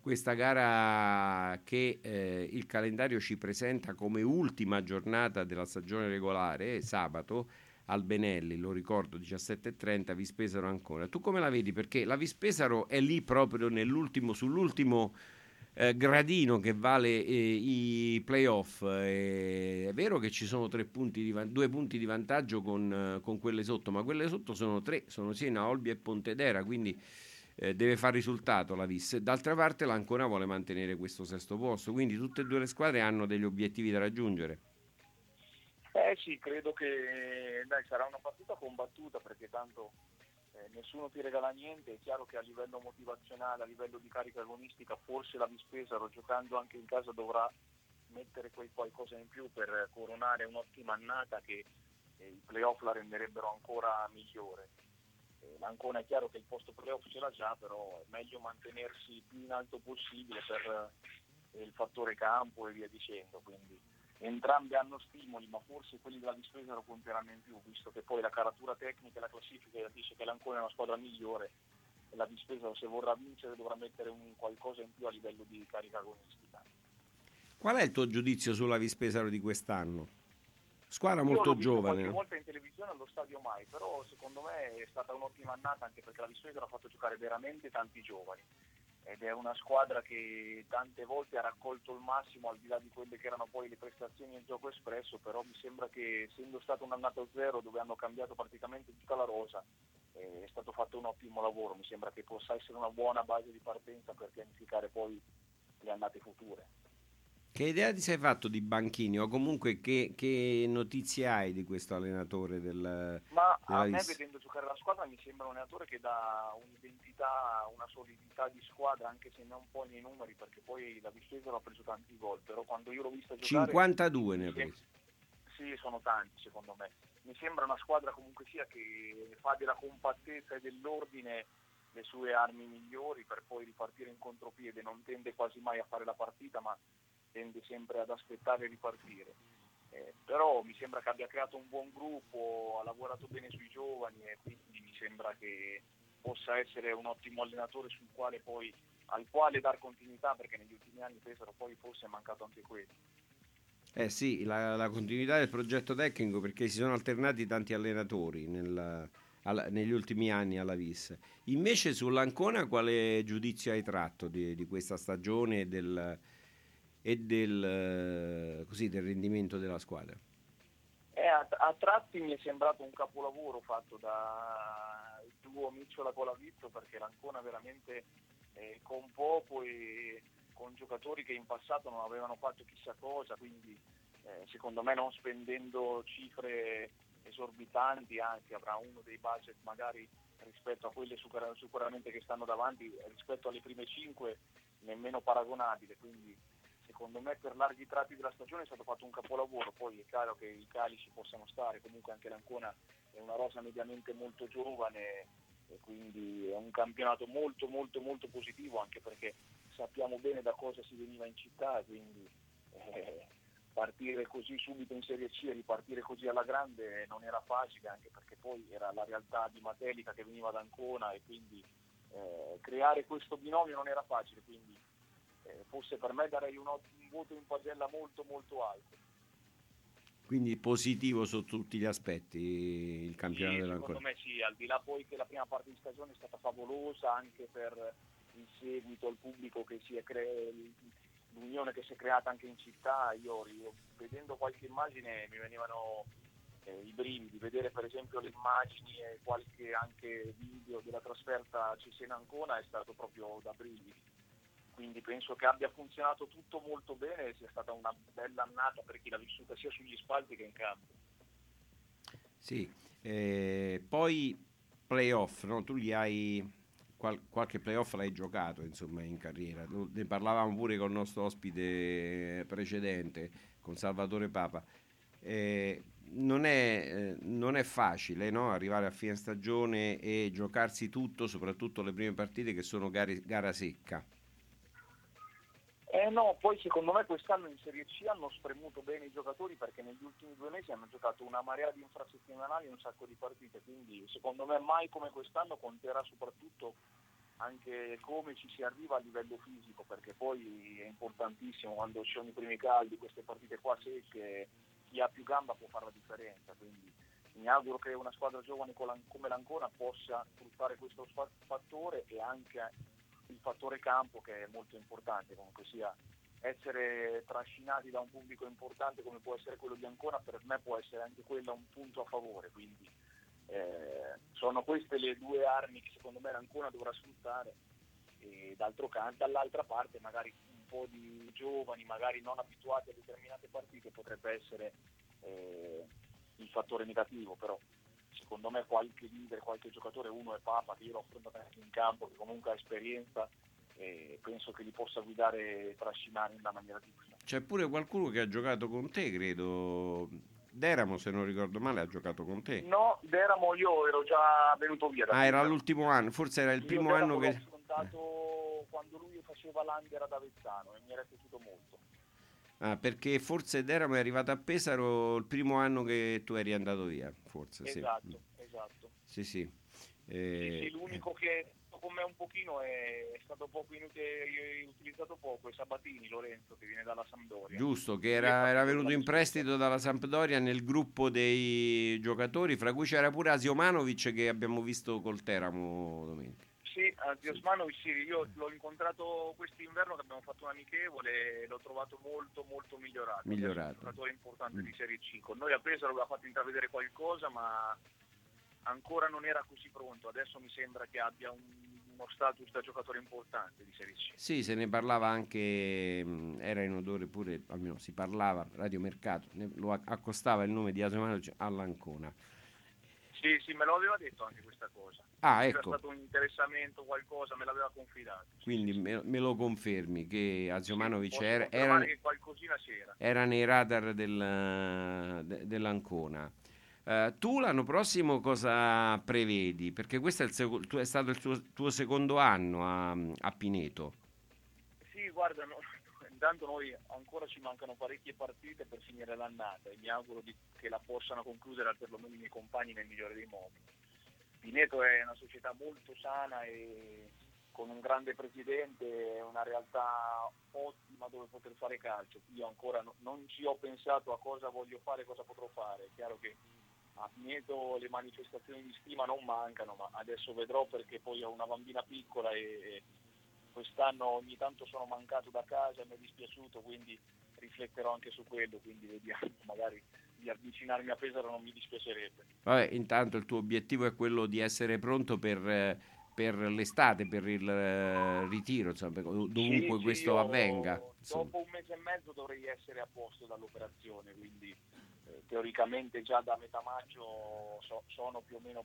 gara che il calendario ci presenta come ultima giornata della stagione regolare, sabato, al Benelli, lo ricordo, 17:30, Vispesaro Ancona. Tu come la vedi? Perché la Vispesaro è lì proprio sull'ultimo gradino che vale i playoff. È vero che ci sono 2 punti di vantaggio con quelle sotto, ma quelle sotto sono 3, sono Siena, Olbia e Pontedera, quindi deve fare risultato la Vis. D'altra parte l'Ancona vuole mantenere questo 6° posto, quindi tutte e 2 le squadre hanno degli obiettivi da raggiungere. Sì, credo che sarà una partita combattuta, perché tanto nessuno ti regala niente. È chiaro che a livello motivazionale, a livello di carica agonistica, forse la Vispesaro, giocando anche in casa, dovrà mettere qualcosa in più per coronare un'ottima annata che i playoff la renderebbero ancora migliore. L'Ancona è chiaro che il posto playoff ce l'ha già, però è meglio mantenersi più in alto possibile per il fattore campo e via dicendo, quindi entrambi hanno stimoli, ma forse quelli della Vispesaro conteranno in più, visto che poi la caratura tecnica e la classifica dice che l'Ancona è una squadra migliore, e la Vispesaro, se vorrà vincere, dovrà mettere un qualcosa in più a livello di carica agonistica. Qual è il tuo giudizio sulla Vispesaro di quest'anno? Squadra molto giovane. Qualche volta in televisione, allo stadio mai, però secondo me è stata un'ottima annata, anche perché la Vispesaro ha fatto giocare veramente tanti giovani. ed è una squadra che tante volte ha raccolto il massimo al di là di quelle che erano poi le prestazioni e il gioco espresso, però mi sembra che essendo stato un annato zero dove hanno cambiato praticamente tutta la rosa, è stato fatto un ottimo lavoro. Mi sembra che possa essere una buona base di partenza per pianificare poi le annate future. Che idea ti sei fatto di Banchini, o comunque che notizie hai di questo allenatore Ma a me, vedendo giocare la squadra, mi sembra un allenatore che dà un'identità, una solidità di squadra, anche se non un po' nei numeri, perché poi la Vicenza ha preso tanti gol, però quando io l'ho vista giocare 52 ne ha presi. Sì, sono tanti secondo me. Mi sembra una squadra comunque sia che fa della compattezza e dell'ordine le sue armi migliori per poi ripartire in contropiede, non tende quasi mai a fare la partita, ma tende sempre ad aspettare e ripartire. Però mi sembra che abbia creato un buon gruppo, ha lavorato bene sui giovani e quindi mi sembra che possa essere un ottimo allenatore al quale dar continuità, perché negli ultimi anni Pesaro poi forse è mancato anche quello. Sì, la continuità del progetto tecnico, perché si sono alternati tanti allenatori negli ultimi anni alla Vis. Invece sull'Ancona quale giudizio hai tratto di questa stagione e del rendimento della squadra? A tratti mi è sembrato un capolavoro fatto da duo Micciola Colavitto, perché l'Ancona veramente con poco e con giocatori che in passato non avevano fatto chissà cosa, quindi secondo me non spendendo cifre esorbitanti, anzi avrà uno dei budget magari rispetto a quelle sicuramente che stanno davanti, rispetto alle prime 5 nemmeno paragonabile, quindi secondo me per larghi tratti della stagione è stato fatto un capolavoro. Poi è chiaro che i cali ci possano stare, comunque anche l'Ancona è una rosa mediamente molto giovane e quindi è un campionato molto molto molto positivo, anche perché sappiamo bene da cosa si veniva in città, quindi partire così subito in Serie C e ripartire così alla grande non era facile, anche perché poi era la realtà di Matelica che veniva da Ancona e quindi creare questo binomio non era facile, quindi forse per me darei un voto in pagella molto molto alto. Quindi positivo su tutti gli aspetti il campionato dell'Ancona? Secondo me sì, al di là poi che la prima parte di stagione è stata favolosa anche per il seguito, il pubblico che si è l'unione che si è creata anche in città. Io vedendo qualche immagine mi venivano i brividi, vedere per esempio le immagini e qualche anche video della trasferta a Cesena-Ancona è stato proprio da brividi. Quindi penso che abbia funzionato tutto molto bene e sia stata una bella annata per chi l'ha vissuta sia sugli spalti che in campo. Sì, poi playoff, no? Tu li hai qualche playoff l'hai giocato insomma in carriera, ne parlavamo pure con il nostro ospite precedente, con Salvatore Papa. Non è facile, no? Arrivare a fine stagione e giocarsi tutto, soprattutto le prime partite che sono gara secca. No, poi secondo me quest'anno in Serie C hanno spremuto bene i giocatori, perché negli ultimi 2 mesi hanno giocato una marea di infrasettimanali e un sacco di partite, quindi secondo me mai come quest'anno conterà soprattutto anche come ci si arriva a livello fisico, perché poi è importantissimo quando ci sono i primi caldi, queste partite qua secche, chi ha più gamba può fare la differenza, quindi mi auguro che una squadra giovane come l'Ancona possa sfruttare questo fattore e anche il fattore campo, che è molto importante. Comunque sia, essere trascinati da un pubblico importante come può essere quello di Ancona, per me può essere anche quello un punto a favore, quindi sono queste le 2 armi che secondo me l'Ancona dovrà sfruttare, e dall'altra parte magari un po' di giovani magari non abituati a determinate partite potrebbe essere il fattore negativo, però secondo me qualche leader, qualche giocatore, uno è Papa, che io l'ho affrontato anche in campo, che comunque ha esperienza e penso che li possa guidare e trascinare nella maniera giusta. C'è pure qualcuno che ha giocato con te, credo. Deramo, se non ricordo male, ha giocato con te. No, Deramo io ero già venuto via. Era l'ultimo anno, forse era il primo anno che... L'ho affrontato quando lui faceva l'Under ad Avezzano e mi era piaciuto molto. Perché forse Deramo è arrivato a Pesaro il primo anno che tu eri andato via, forse. Esatto. Sì. Sì, l'unico che con me un pochino è stato poco utilizzato poco è Sabatini Lorenzo, che viene dalla Sampdoria. Giusto, che era venuto in prestito dalla Sampdoria nel gruppo dei giocatori, fra cui c'era pure Asiomanovic, che abbiamo visto col Teramo domenica. Sì, Zio Osmanovic, sì, io l'ho incontrato quest'inverno che abbiamo fatto un amichevole e l'ho trovato molto molto migliorato. È un giocatore importante di Serie C. Con noi a Pesaro aveva fatto intravedere qualcosa, ma ancora non era così pronto. Adesso mi sembra che abbia uno status da giocatore importante di Serie C. Sì, se ne parlava anche, era in odore pure, almeno si parlava, Radio Mercato, lo accostava il nome di Asomanovic all'Ancona. Sì, me lo aveva detto anche questa cosa. Ecco. C'era stato un interessamento, qualcosa, me l'aveva confidato. Quindi me lo confermi che Asomanovic che qualcosina c'era. Era nei radar dell'Ancona. Tu l'anno prossimo cosa prevedi? Perché questo è stato il tuo secondo anno a Pineto. Sì, guarda, intanto noi ancora ci mancano parecchie partite per finire l'annata e mi auguro che la possano concludere perlomeno i miei compagni nel migliore dei modi. Pineto è una società molto sana e con un grande presidente, una realtà ottima dove poter fare calcio. Io ancora non ci ho pensato a cosa voglio fare, cosa potrò fare. È chiaro che a Pineto le manifestazioni di stima non mancano, ma adesso vedrò, perché poi ho una bambina piccola e quest'anno ogni tanto sono mancato da casa e mi è dispiaciuto, quindi rifletterò anche su quello, quindi vediamo, magari di avvicinarmi a Pesaro non mi dispiacerebbe. Vabbè, intanto il tuo obiettivo è quello di essere pronto per l'estate, per il ritiro, insomma, dovunque questo avvenga. Dopo un mese e mezzo dovrei essere a posto dall'operazione, quindi teoricamente già da metà maggio sono più o meno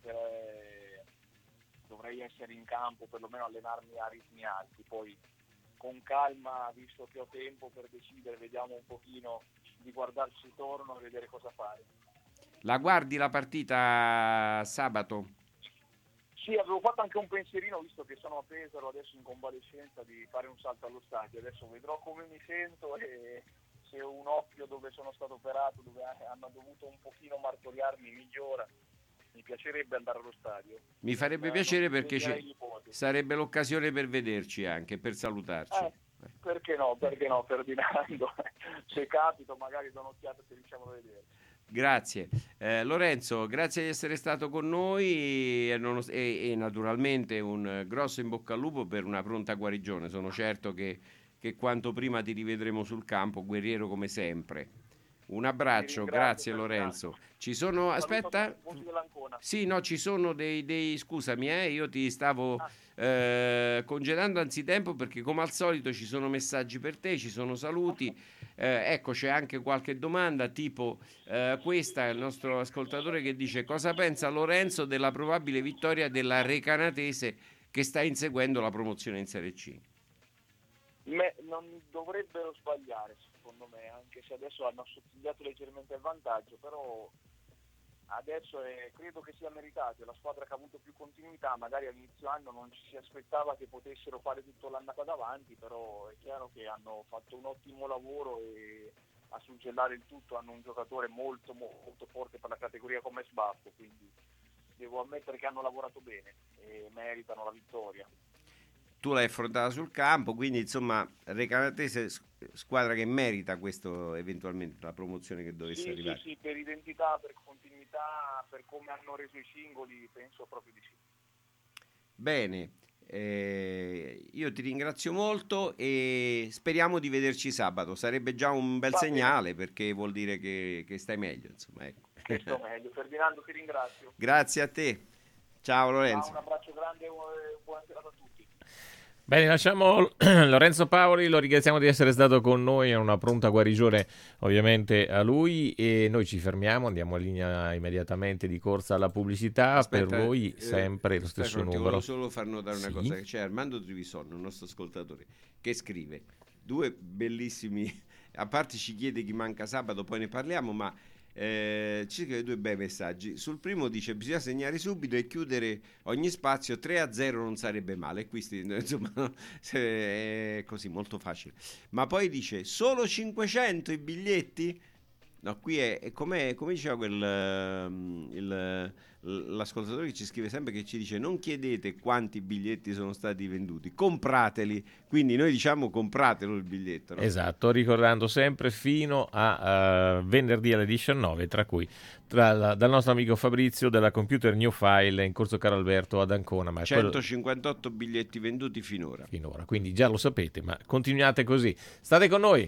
dovrei essere in campo, perlomeno allenarmi a ritmi alti, poi con calma, visto che ho tempo per decidere, vediamo un pochino di guardarci intorno e vedere cosa fare. La guardi la partita sabato? Sì, avevo fatto anche un pensierino, visto che sono a Pesaro adesso in convalescenza, di fare un salto allo stadio. Adesso vedrò come mi sento e se un occhio dove sono stato operato, dove hanno dovuto un pochino martoriarmi, migliora. Mi piacerebbe andare allo stadio. Mi farebbe piacere, perché sarebbe l'occasione per vederci anche, per salutarci. Perché no, Ferdinando? Se capito magari do un'occhiata se riusciamo a vedere. Grazie. Lorenzo, grazie di essere stato con noi e naturalmente un grosso in bocca al lupo per una pronta guarigione. Sono certo che quanto prima ti rivedremo sul campo, guerriero come sempre. Un abbraccio, grazie Lorenzo. Ci sono, aspetta, sì, no, ci sono dei scusami, io ti stavo congedando anzitempo, perché come al solito ci sono messaggi per te, ci sono saluti, ecco, c'è anche qualche domanda, tipo questa è il nostro ascoltatore che dice: cosa pensa Lorenzo della probabile vittoria della Recanatese, che sta inseguendo la promozione in Serie C? Non dovrebbero sbagliare, secondo me, anche se adesso hanno assottigliato leggermente il vantaggio, però adesso credo che sia meritato. La squadra che ha avuto più continuità, magari all'inizio anno non ci si aspettava che potessero fare tutto l'annata davanti, però è chiaro che hanno fatto un ottimo lavoro e a suggellare il tutto hanno un giocatore molto molto forte per la categoria come Sbaffo, quindi devo ammettere che hanno lavorato bene e meritano la vittoria. Tu l'hai affrontata sul campo, quindi insomma Recanatese squadra che merita questo, eventualmente la promozione che dovesse arrivare. Sì, per identità, per continuità, per come hanno reso i singoli, penso proprio di sì. Bene, io ti ringrazio molto e speriamo di vederci sabato. Sarebbe già un bel segnale, perché vuol dire che stai meglio, insomma, ecco. Sto meglio. Ferdinando, ti ringrazio. Grazie a te. Ciao Lorenzo. Un abbraccio grande e buona serata a tutti. Bene, lasciamo Lorenzo Paoli, lo ringraziamo di essere stato con noi, è una pronta guarigione ovviamente a lui, e noi ci fermiamo, andiamo in linea immediatamente di corsa alla pubblicità. Aspetta, per voi sempre lo stesso numero. Volevo solo far notare una cosa, che c'è Armando Trivisone, il nostro ascoltatore, che scrive due bellissimi, a parte ci chiede chi manca sabato, poi ne parliamo, ma ci scrive due bei messaggi. Sul primo dice: bisogna segnare subito e chiudere ogni spazio, 3-0 non sarebbe male, quindi insomma è così molto facile. Ma poi dice: solo 500 i biglietti? No, qui è come diceva l'ascoltatore che ci scrive sempre, che ci dice: non chiedete quanti biglietti sono stati venduti, comprateli. Quindi noi diciamo compratelo il biglietto, no? Esatto, ricordando sempre fino a venerdì alle 19, tra cui dal nostro amico Fabrizio della Computer New File in Corso Carlo Alberto ad Ancona. Ma 158 biglietti venduti finora, quindi già lo sapete, ma continuate così. State con noi.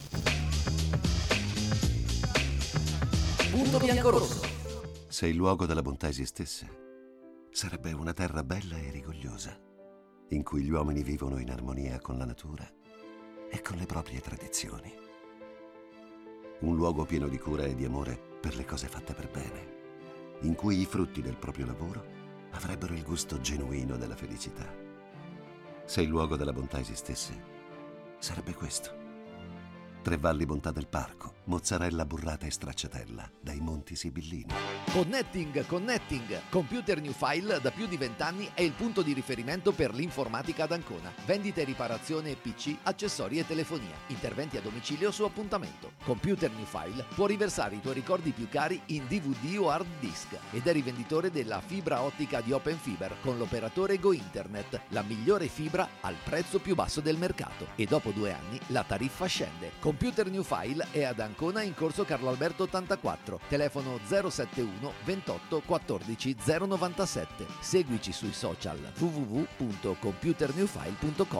Punto bianco-rosso. Se il luogo della bontà esistesse, sarebbe una terra bella e rigogliosa, in cui gli uomini vivono in armonia con la natura e con le proprie tradizioni. Un luogo pieno di cura e di amore per le cose fatte per bene, in cui i frutti del proprio lavoro avrebbero il gusto genuino della felicità. Se il luogo della bontà esistesse, sarebbe questo. Tre Valli Bontà del Parco, mozzarella burrata e stracciatella dai Monti Sibillini. Connecting. Computer New File da più di 20 anni è il punto di riferimento per l'informatica ad Ancona. Vendita e riparazione PC, accessori e telefonia. Interventi a domicilio su appuntamento. Computer New File può riversare i tuoi ricordi più cari in DVD o hard disk ed è rivenditore della fibra ottica di Open Fiber con l'operatore Go Internet, la migliore fibra al prezzo più basso del mercato. E dopo 2 anni la tariffa scende. Computer New File è ad Ancona in Corso Carlo Alberto 84, telefono 071 28 14 097. Seguici sui social www.computernewfile.com.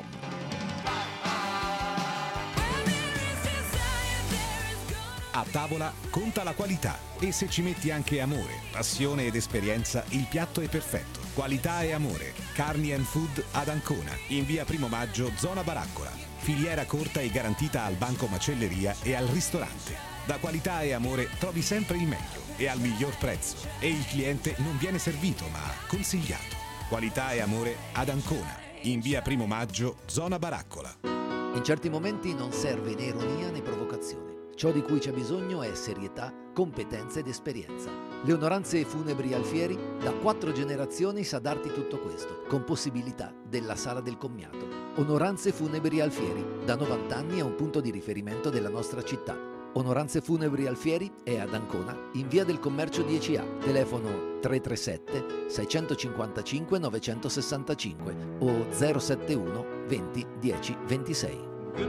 A tavola conta la qualità e se ci metti anche amore, passione ed esperienza, il piatto è perfetto. Qualità e amore. Carni and Food ad Ancona, in via Primo Maggio, zona Baraccola. Filiera corta e garantita al banco macelleria e al ristorante. Da Qualità e Amore trovi sempre il meglio e al miglior prezzo. E il cliente non viene servito ma consigliato. Qualità e Amore ad Ancona, in via Primo Maggio, zona Baraccola. In certi momenti non serve né ironia né provocazione. Ciò di cui c'è bisogno è serietà, competenza ed esperienza. Le Onoranze Funebri Alfieri da 4 generazioni sa darti tutto questo, con possibilità della sala del commiato. Onoranze Funebri Alfieri, da 90 anni è un punto di riferimento della nostra città. Onoranze Funebri Alfieri è ad Ancona, in via del Commercio 10A, telefono 337 655 965 o 071 20 10 26.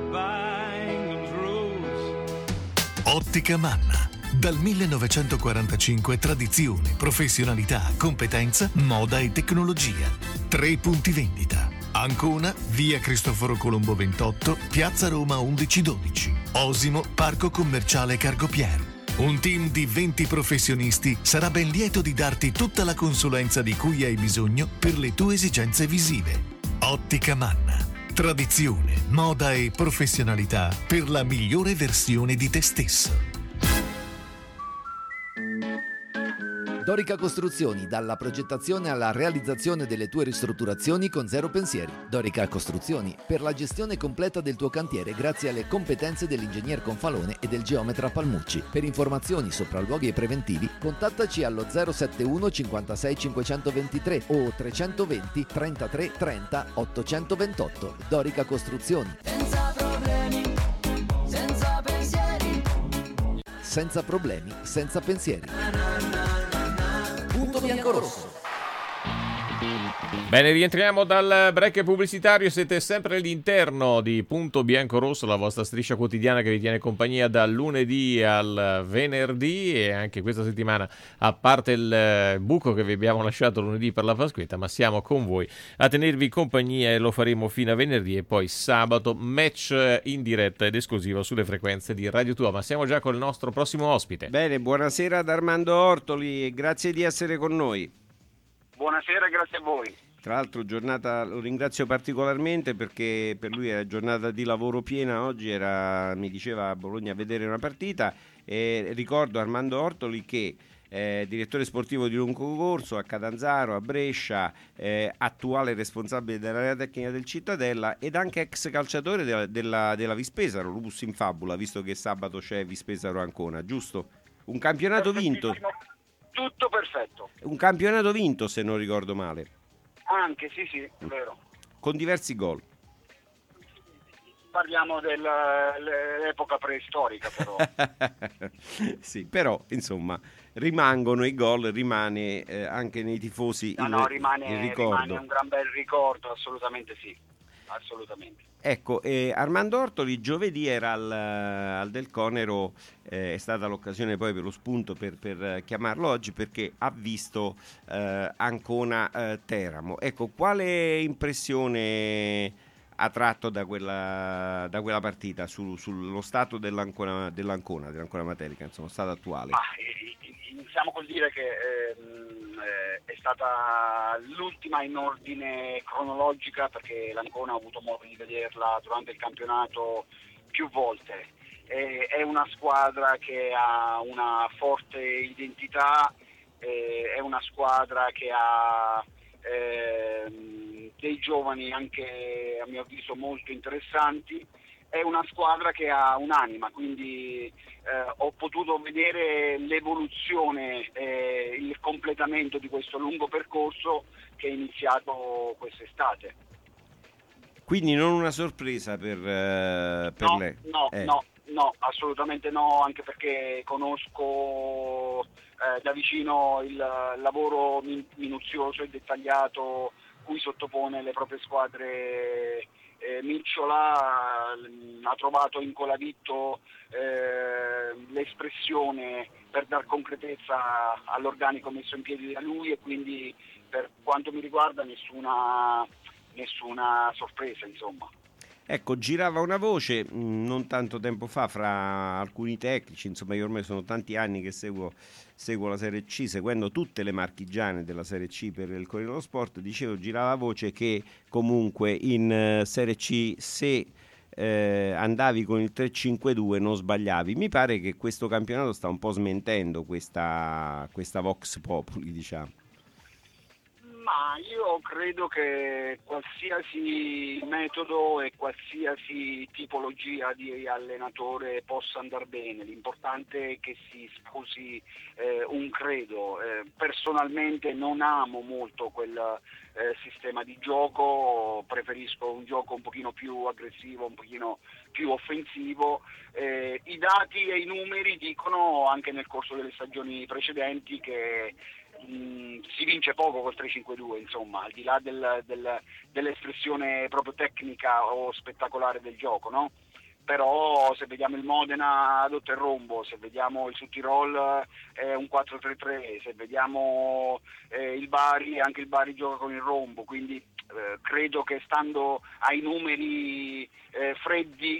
Ottica Manna. Dal 1945 tradizione, professionalità, competenza, moda e tecnologia. 3 punti vendita. Ancona, via Cristoforo Colombo 28, piazza Roma 1112. Osimo, parco commerciale Cargopier. Un team di 20 professionisti sarà ben lieto di darti tutta la consulenza di cui hai bisogno per le tue esigenze visive. Ottica Manna. Tradizione, moda e professionalità per la migliore versione di te stesso. Dorica Costruzioni, dalla progettazione alla realizzazione delle tue ristrutturazioni con zero pensieri. Dorica Costruzioni, per la gestione completa del tuo cantiere grazie alle competenze dell'ingegner Confalone e del geometra Palmucci. Per informazioni, sopralluoghi e preventivi, contattaci allo 071 56 523 o 320 33 30 828. Dorica Costruzioni. Senza problemi, senza pensieri. Senza problemi, senza pensieri. Punto bianco-rosso. Bene, rientriamo dal break pubblicitario. Siete sempre all'interno di Punto Bianco-Rosso, la vostra striscia quotidiana che vi tiene compagnia dal lunedì al venerdì, e anche questa settimana, a parte il buco che vi abbiamo lasciato lunedì per la Pasquetta, ma siamo con voi a tenervi compagnia e lo faremo fino a venerdì, e poi sabato match in diretta ed esclusiva sulle frequenze di Radio Tua. Ma siamo già col nostro prossimo ospite. Bene, buonasera ad Armando Ortoli, grazie di essere con noi. Buonasera, grazie a voi. Tra l'altro giornata, lo ringrazio particolarmente perché per lui è giornata di lavoro piena. Oggi mi diceva, a Bologna a vedere una partita, e ricordo Armando Ortoli che è direttore sportivo di lungo corso a Catanzaro, a Brescia, attuale responsabile dell'area tecnica del Cittadella ed anche ex calciatore della Vispesaro, Lupus in Fabula, visto che sabato c'è Vispesaro Ancona, giusto? Un campionato vinto. Tutto perfetto. Un campionato vinto, se non ricordo male. Anche, sì, è vero. Con diversi gol. parliamo dell'epoca preistorica, però. Sì, però insomma rimangono i gol, rimane anche nei tifosi il ricordo. Rimane un gran bel ricordo, assolutamente sì, assolutamente. Ecco, Armando Ortoli giovedì era al Del Conero, è stata l'occasione poi per lo spunto per chiamarlo oggi, perché ha visto Ancona Teramo. Ecco, quale impressione ha tratto da quella partita sullo stato dell'Ancona Materica, insomma, stato attuale? Iniziamo col dire che è stata l'ultima in ordine cronologica, perché l'Ancona ha avuto modo di vederla durante il campionato più volte. È una squadra che ha una forte identità, è una squadra che ha dei giovani anche, a mio avviso, molto interessanti. È una squadra che ha un'anima, quindi ho potuto vedere l'evoluzione, il completamento di questo lungo percorso che è iniziato quest'estate. Quindi non una sorpresa per lei? No, assolutamente no, anche perché conosco da vicino il lavoro minuzioso e dettagliato cui sottopone le proprie squadre. Micciola ha trovato in Colavitto l'espressione per dar concretezza all'organico messo in piedi da lui, e quindi per quanto mi riguarda nessuna sorpresa, insomma. Ecco, girava una voce non tanto tempo fa fra alcuni tecnici, insomma io ormai sono tanti anni che seguo la Serie C, seguendo tutte le marchigiane della Serie C per il Corriere dello Sport. Dicevo, girava voce che comunque in Serie C se andavi con il 3-5-2 non sbagliavi. Mi pare che questo campionato sta un po' smentendo questa Vox Populi, diciamo. Ma io credo che qualsiasi metodo e qualsiasi tipologia di allenatore possa andare bene, l'importante è che si sposi un credo. Personalmente non amo molto quel sistema di gioco, preferisco un gioco un pochino più aggressivo, un pochino più offensivo. I dati e i numeri dicono anche nel corso delle stagioni precedenti che si vince poco col 3-5-2, insomma, al di là dell'espressione proprio tecnica o spettacolare del gioco, no? Però se vediamo il Modena adotta il rombo, se vediamo il Südtirol è un 4-3-3, se vediamo il Bari, anche il Bari gioca con il rombo, quindi credo che stando ai numeri freddi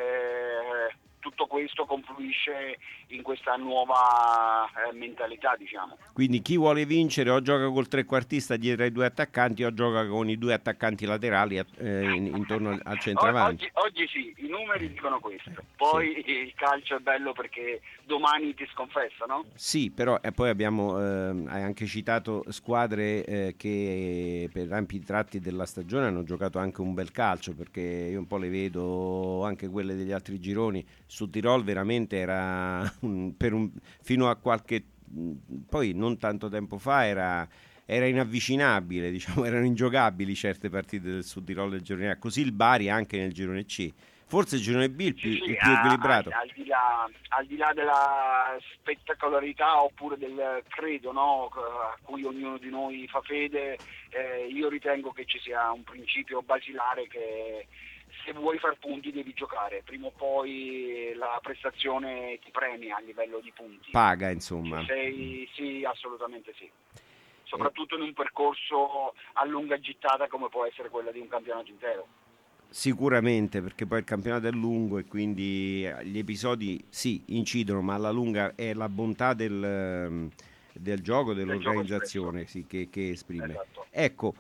tutto questo confluisce in questa nuova mentalità, diciamo. Quindi chi vuole vincere o gioca col trequartista dietro ai due attaccanti o gioca con i due attaccanti laterali intorno al centravanti. Oggi sì, i numeri dicono questo. Poi sì. Il calcio è bello perché domani ti sconfessa, no? Sì, però poi abbiamo hai anche citato squadre che per ampi tratti della stagione hanno giocato anche un bel calcio, perché io un po' le vedo anche quelle degli altri gironi. Su Tirol veramente era fino a qualche, poi non tanto tempo fa era inavvicinabile, diciamo, erano ingiocabili certe partite del Sud Tirol del girone A, così il Bari anche nel girone C. Forse il girone B il più equilibrato. Al di là della spettacolarità oppure del credo, no, a cui ognuno di noi fa fede, io ritengo che ci sia un principio basilare che se vuoi far punti devi giocare, prima o poi la prestazione ti premia a livello di punti. Paga, insomma. Sì, assolutamente sì. Soprattutto in un percorso a lunga gittata come può essere quella di un campionato intero. Sicuramente, perché poi il campionato è lungo e quindi gli episodi sì incidono, ma alla lunga è la bontà del gioco, dell'organizzazione sì, che esprime. Esatto. Ecco,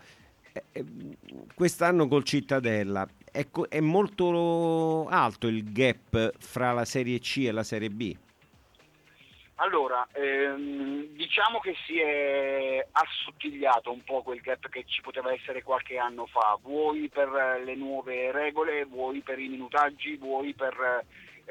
quest'anno col Cittadella è molto alto il gap fra la Serie C e la Serie B. Allora, diciamo che si è assottigliato un po' quel gap che ci poteva essere qualche anno fa, vuoi per le nuove regole, vuoi per i minutaggi, vuoi per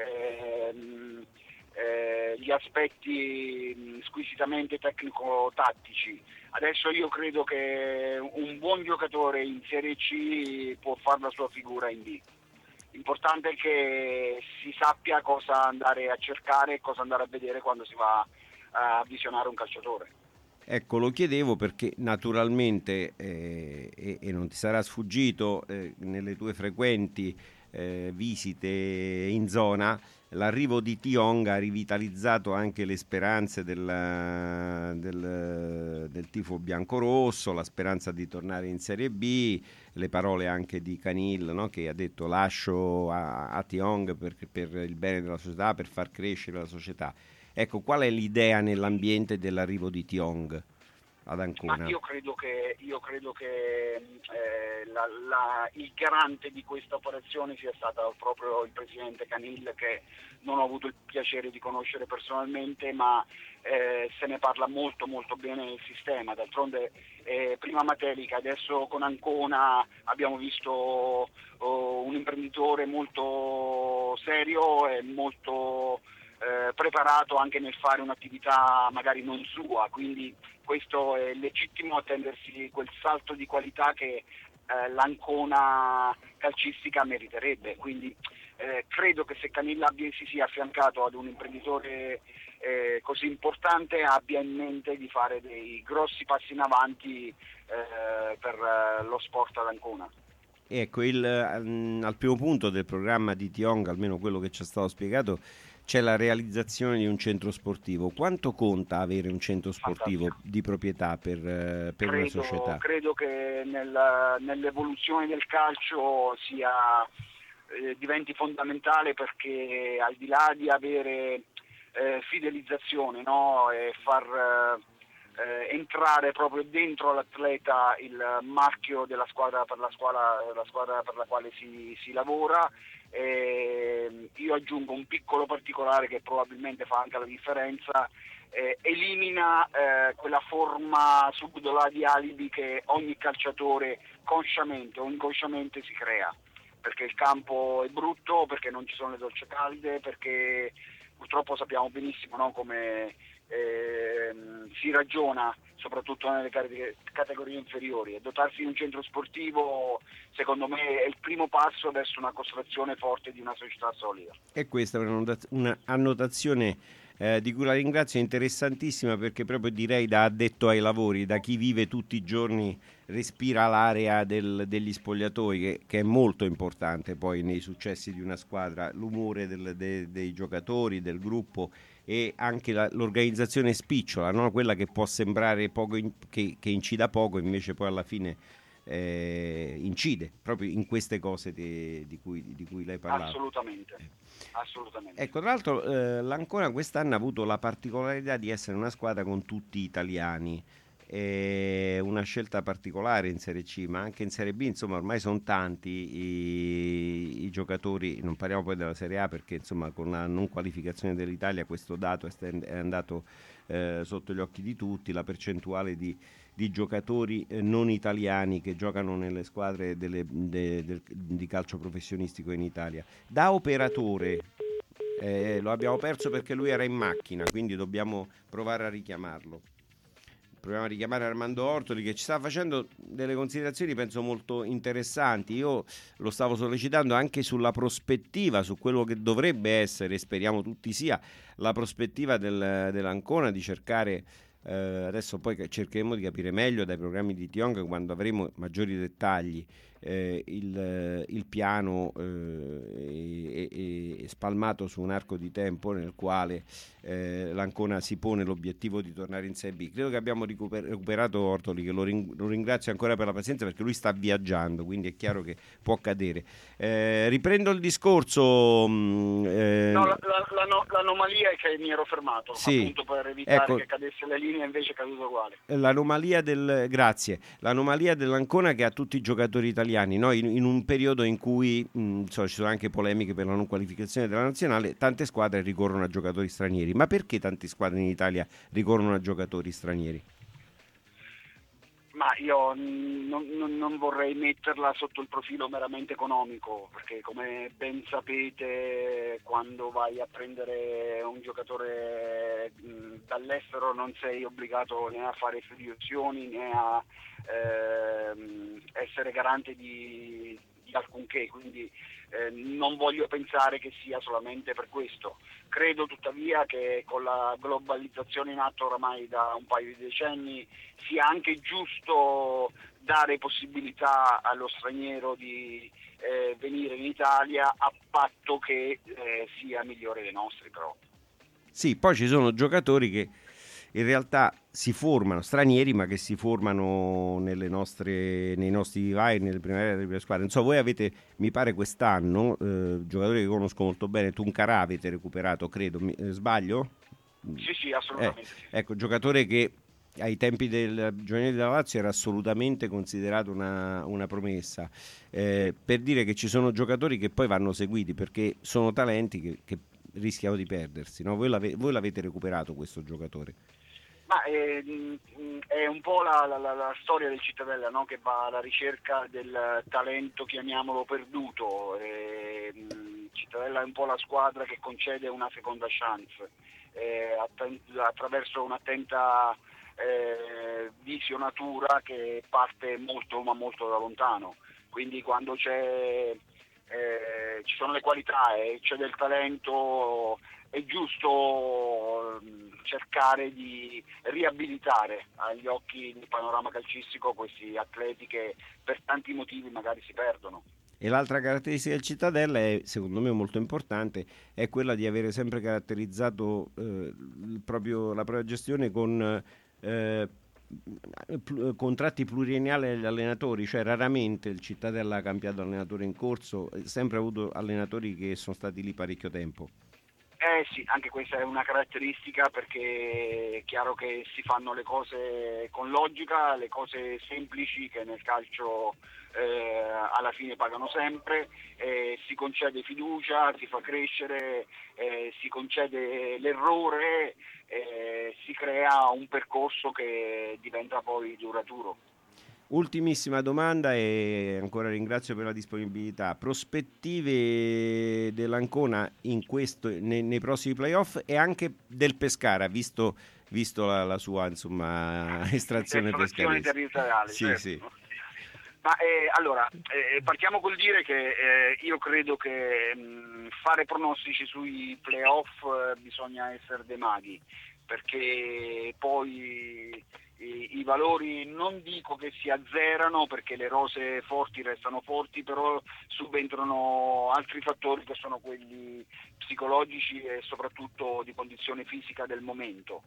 gli aspetti squisitamente tecnico-tattici. Adesso io credo che un buon giocatore in Serie C può fare la sua figura in B. L'importante è che si sappia cosa andare a cercare e cosa andare a vedere quando si va a visionare un calciatore. Ecco, lo chiedevo perché naturalmente, e non ti sarà sfuggito, nelle tue frequenti visite in zona, l'arrivo di Tiong ha rivitalizzato anche le speranze del tifo biancorosso, la speranza di tornare in Serie B, le parole anche di Canil, no? Che ha detto lascio a Tiong per il bene della società, per far crescere la società. Ecco, qual è l'idea nell'ambiente dell'arrivo di Tiong ad Ancona? Ma io credo che il garante di questa operazione sia stato proprio il presidente Canil, che non ho avuto il piacere di conoscere personalmente, ma se ne parla molto molto bene nel sistema. D'altronde prima Matelica, adesso con Ancona abbiamo visto un imprenditore molto serio e molto preparato anche nel fare un'attività magari non sua, quindi questo è legittimo attendersi quel salto di qualità che l'Ancona calcistica meriterebbe, quindi credo che se Canilla si sia affiancato ad un imprenditore così importante abbia in mente di fare dei grossi passi in avanti per lo sport ad Ancona. Ecco, al primo punto del programma di Tiong, almeno quello che ci è stato spiegato, c'è la realizzazione di un centro sportivo. Quanto conta avere un centro sportivo di proprietà per una società? Credo che nell'evoluzione del calcio diventi fondamentale, perché al di là di avere fidelizzazione, no? E far entrare proprio dentro l'atleta il marchio della squadra per la squadra per la quale si lavora. Io aggiungo un piccolo particolare che probabilmente fa anche la differenza: elimina quella forma subdola di alibi che ogni calciatore consciamente o inconsciamente si crea, perché il campo è brutto, perché non ci sono le docce calde, perché purtroppo sappiamo benissimo, no, come si ragiona soprattutto nelle categorie inferiori, e dotarsi di un centro sportivo secondo me è il primo passo verso una costruzione forte di una società solida. E questa è una annotazione di cui la ringrazio, interessantissima, perché proprio direi da addetto ai lavori, da chi vive tutti i giorni, respira l'area degli spogliatoi, che è molto importante poi nei successi di una squadra, l'umore dei giocatori, del gruppo, e anche l'organizzazione spicciola, no? Quella che può sembrare poco che incida poco, invece poi alla fine incide proprio in queste cose di cui lei parlava. Assolutamente. Ecco, tra l'altro l'Ancona quest'anno ha avuto la particolarità di essere una squadra con tutti italiani, una scelta particolare in Serie C, ma anche in Serie B, insomma, ormai sono tanti i giocatori. Non parliamo poi della Serie A, perché insomma con la non qualificazione dell'Italia questo dato è andato sotto gli occhi di tutti, la percentuale di giocatori non italiani che giocano nelle squadre di calcio professionistico in Italia. Da operatore lo abbiamo perso perché lui era in macchina, quindi dobbiamo provare a richiamarlo. Proviamo a richiamare Armando Ortoli, che ci sta facendo delle considerazioni penso molto interessanti. Io lo stavo sollecitando anche sulla prospettiva, su quello che dovrebbe essere, speriamo tutti sia, la prospettiva dell'Ancona di cercare, adesso poi cercheremo di capire meglio dai programmi di Tiong, quando avremo maggiori dettagli, il piano è spalmato su un arco di tempo nel quale l'Ancona si pone l'obiettivo di tornare in Serie B. Credo che abbiamo recuperato Ortoli, che lo ringrazio ancora per la pazienza, perché lui sta viaggiando, quindi è chiaro che può accadere. Riprendo il discorso. L'anomalia è che mi ero fermato, sì, appunto per evitare, ecco, che cadesse la linea, invece è caduto uguale. L'anomalia dell'Ancona, che ha tutti i giocatori italiani, no? In un periodo in cui ci sono anche polemiche per la non qualificazione della nazionale, tante squadre ricorrono a giocatori stranieri. Ma perché tante squadre in Italia ricorrono a giocatori stranieri? Ma io non vorrei metterla sotto il profilo meramente economico, perché come ben sapete, quando vai a prendere un giocatore dall'estero non sei obbligato né a fare fideiussioni né a essere garante di alcunché, quindi non voglio pensare che sia solamente per questo. Credo tuttavia che con la globalizzazione in atto oramai da un paio di decenni sia anche giusto dare possibilità allo straniero di venire in Italia, a patto che sia migliore dei nostri, però. Sì, poi ci sono giocatori che in realtà si formano, stranieri, ma che si formano nei nostri vai, nelle prime squadre. Non so, voi avete, mi pare quest'anno, giocatori che conosco molto bene, Tuncarà avete recuperato, credo, sbaglio? Sì, assolutamente. Ecco, giocatore che ai tempi del giovanile della Lazio era assolutamente considerato una promessa, per dire che ci sono giocatori che poi vanno seguiti perché sono talenti che rischiano di perdersi, no? Voi l'avete recuperato questo giocatore? Ma è un po' la storia del Cittadella, no? Che va alla ricerca del talento, chiamiamolo perduto. Cittadella è un po' la squadra che concede una seconda chance attraverso un'attenta visionatura che parte molto ma molto da lontano, quindi quando ci sono le qualità e c'è del talento è giusto cercare di riabilitare agli occhi del panorama calcistico questi atleti che per tanti motivi magari si perdono. E l'altra caratteristica del Cittadella è, secondo me molto importante, è quella di avere sempre caratterizzato la propria gestione con contratti pluriennali agli allenatori, cioè raramente il Cittadella ha cambiato allenatore in corso, sempre avuto allenatori che sono stati lì parecchio tempo. Sì, anche questa è una caratteristica, perché è chiaro che si fanno le cose con logica, le cose semplici che nel calcio alla fine pagano sempre, si concede fiducia, si fa crescere, si concede l'errore, si crea un percorso che diventa poi duraturo. Ultimissima domanda e ancora ringrazio per la disponibilità. Prospettive dell'Ancona nei prossimi playoff e anche del Pescara, visto la sua estrazione pescarese. Territoriale, sì, certo. Sì. Ma allora, partiamo col dire che io credo che fare pronostici sui playoff bisogna essere dei maghi, perché poi i valori non dico che si azzerano, perché le rose forti restano forti, però subentrano altri fattori che sono quelli psicologici e soprattutto di condizione fisica del momento.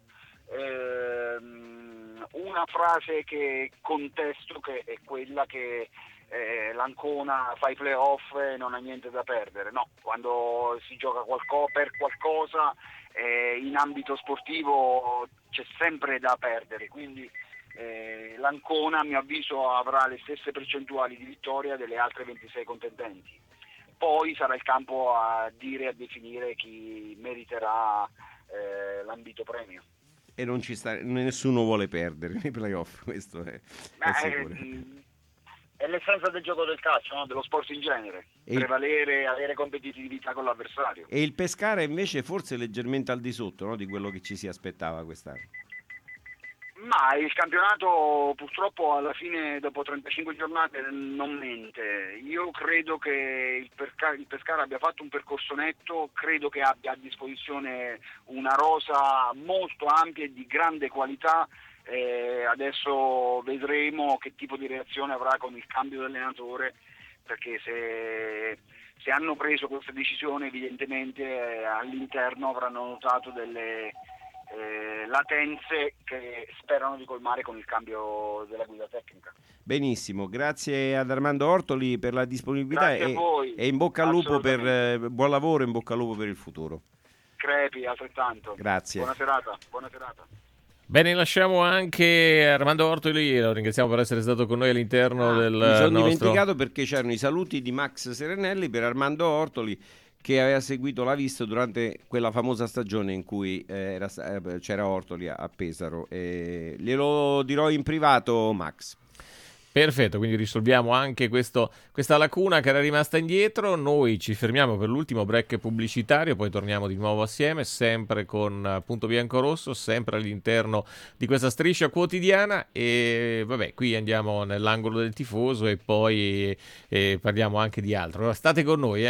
Una frase che contesto che è quella che l'Ancona fa i playoff e non ha niente da perdere. No, quando si gioca per qualcosa in ambito sportivo c'è sempre da perdere, quindi l'Ancona a mio avviso avrà le stesse percentuali di vittoria delle altre 26 contendenti. Poi sarà il campo a definire chi meriterà l'ambito premio. E nessuno vuole perdere nei playoff, questo è sicuro. È l'essenza del gioco del calcio, no? Dello sport in genere, prevalere, avere competitività con l'avversario. E il Pescara invece forse leggermente al di sotto, no? Di quello che ci si aspettava quest'anno. Ma il campionato purtroppo alla fine, dopo 35 giornate, non mente. Io credo che il Pescara abbia fatto un percorso netto, credo che abbia a disposizione una rosa molto ampia e di grande qualità. Adesso vedremo che tipo di reazione avrà con il cambio di allenatore, perché se hanno preso questa decisione evidentemente all'interno avranno notato delle latenze che sperano di colmare con il cambio della guida tecnica. Benissimo, grazie ad Armando Ortoli per la disponibilità e in bocca al lupo buon lavoro, in bocca al lupo per il futuro. Crepi, altrettanto. Grazie. Buona serata. Bene, lasciamo anche Armando Ortoli, lo ringraziamo per essere stato con noi all'interno del mi sono dimenticato, perché c'erano i saluti di Max Serenelli per Armando Ortoli, che aveva seguito la Vis durante quella famosa stagione in cui c'era Ortoli a Pesaro. Glielo dirò in privato, Max. Perfetto, quindi risolviamo anche questa lacuna che era rimasta indietro. Noi ci fermiamo per l'ultimo break pubblicitario, poi torniamo di nuovo assieme, sempre con Punto Biancorosso, sempre all'interno di questa striscia quotidiana. E vabbè, qui andiamo nell'angolo del tifoso e poi parliamo anche di altro. Allora, state con noi,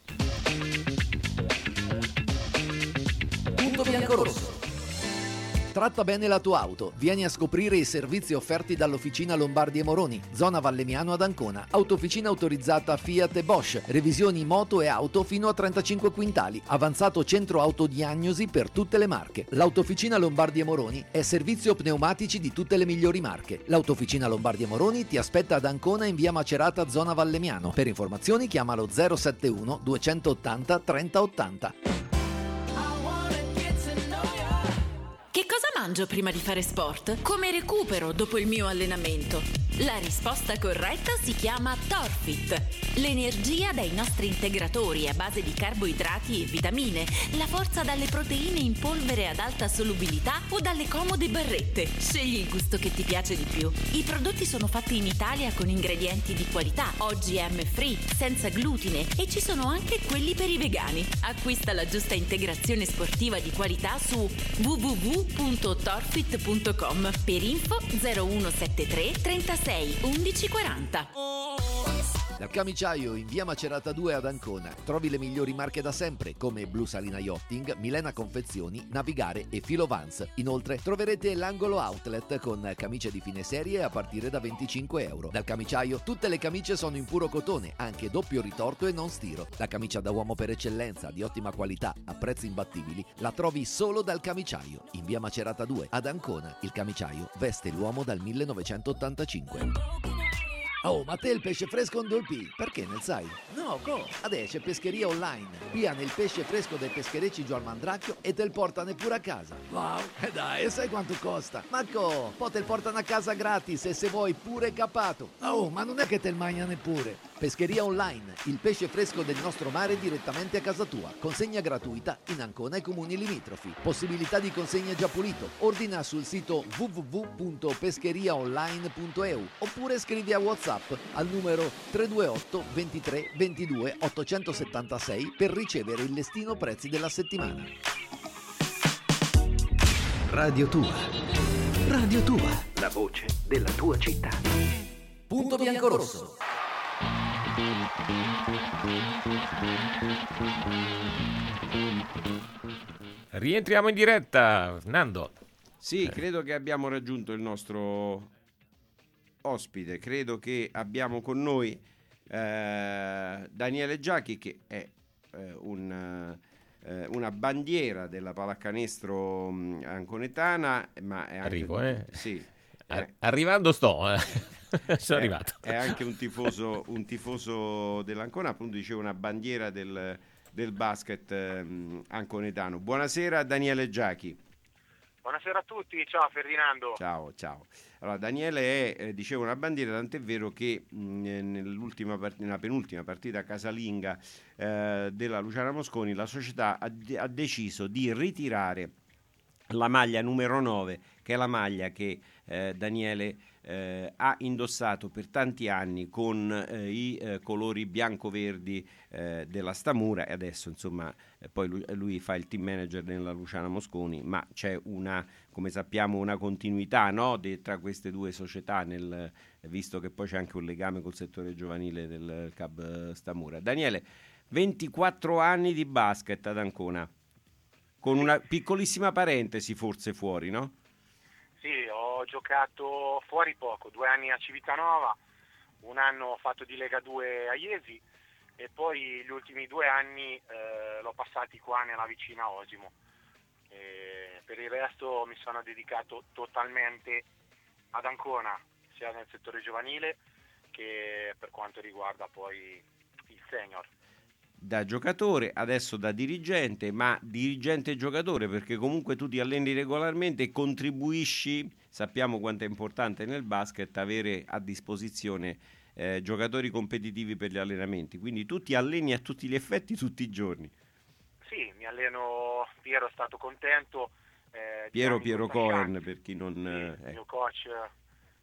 Punto Biancorosso. Tratta bene la tua auto. Vieni a scoprire i servizi offerti dall'Officina Lombardi e Moroni, zona Valemiano ad Ancona. Autofficina autorizzata Fiat e Bosch. Revisioni moto e auto fino a 35 quintali. Avanzato centro autodiagnosi per tutte le marche. L'Autofficina Lombardi e Moroni è servizio pneumatici di tutte le migliori marche. L'Autofficina Lombardi e Moroni ti aspetta ad Ancona in via Macerata, zona Valemiano. Per informazioni chiamalo 071 280 3080. Che cosa mangio prima di fare sport? Come recupero dopo il mio allenamento? La risposta corretta si chiama Torfit. L'energia dai nostri integratori a base di carboidrati e vitamine, la forza dalle proteine in polvere ad alta solubilità o dalle comode barrette. Scegli il gusto che ti piace di più. I prodotti sono fatti in Italia con ingredienti di qualità, OGM free, senza glutine e ci sono anche quelli per i vegani. Acquista la giusta integrazione sportiva di qualità su www.torfit.com. Per info 0173 36 11 40. Dal Camiciaio in via Macerata 2 ad Ancona trovi le migliori marche da sempre come Blu Salina Yachting, Milena Confezioni, Navigare e Filovans. Inoltre troverete l'angolo outlet con camicie di fine serie a partire da €25. Dal Camiciaio tutte le camicie sono in puro cotone, anche doppio ritorto e non stiro. La camicia da uomo per eccellenza, di ottima qualità, a prezzi imbattibili, la trovi solo dal Camiciaio in via Macerata 2 ad Ancona. Il Camiciaio veste l'uomo dal 1985. Oh, ma te il pesce fresco on dolpi, perché ne sai? No, adesso c'è pescheria online. Piano il pesce fresco dai pescherecci giù al Mandracchio e te il portano pure a casa. Wow, e dai, sai quanto costa? Marco, poi te il portano a casa gratis e se vuoi pure capato. Oh, ma non è che te il mangiano neppure. Pescheria online, il pesce fresco del nostro mare direttamente a casa tua. Consegna gratuita in Ancona e comuni limitrofi. Possibilità di consegna già pulito. Ordina sul sito www.pescheriaonline.eu oppure scrivi a WhatsApp al numero 328 23 22 876 per ricevere il listino prezzi della settimana. Radio Tua. Radio Tua. La voce della tua città. Punto Biancorosso. Rientriamo in diretta, Nando. Sì, credo che abbiamo raggiunto il nostro ospite. Credo che abbiamo con noi Daniele Giachi, che è una bandiera della pallacanestro anconetana, ma è anche, sì, arrivando sono arrivato. È anche un tifoso dell'Ancona, appunto dicevo, una bandiera del basket anconetano. Buonasera Daniele Giachi. Buonasera a tutti, ciao Ferdinando. Ciao. Allora, Daniele è, dicevo, una bandiera, tant'è vero che nella penultima partita casalinga della Luciana Mosconi, la società ha deciso di ritirare la maglia numero 9, che è la maglia che Daniele ha indossato per tanti anni con i colori bianco-verdi della Stamura, e adesso insomma poi lui fa il team manager nella Luciana Mosconi, ma c'è come sappiamo una continuità, no, tra queste due società, visto che poi c'è anche un legame col settore giovanile del Club Stamura. Daniele, 24 anni di basket ad Ancona, con una piccolissima parentesi forse fuori, no? Sì, ho giocato fuori poco, 2 anni a Civitanova, 1 anno ho fatto di Lega 2 a Iesi e poi gli ultimi 2 anni l'ho passati qua nella vicina Osimo. Per il resto mi sono dedicato totalmente ad Ancona, sia nel settore giovanile che per quanto riguarda poi il senior. Da giocatore, adesso da dirigente, ma dirigente e giocatore, perché comunque tu ti alleni regolarmente e contribuisci. Sappiamo quanto è importante nel basket avere a disposizione giocatori competitivi per gli allenamenti, quindi tu ti alleni a tutti gli effetti tutti i giorni. Sì, mi alleno, Piero è stato contento. Piero Cohen, per chi non... Sì, il mio coach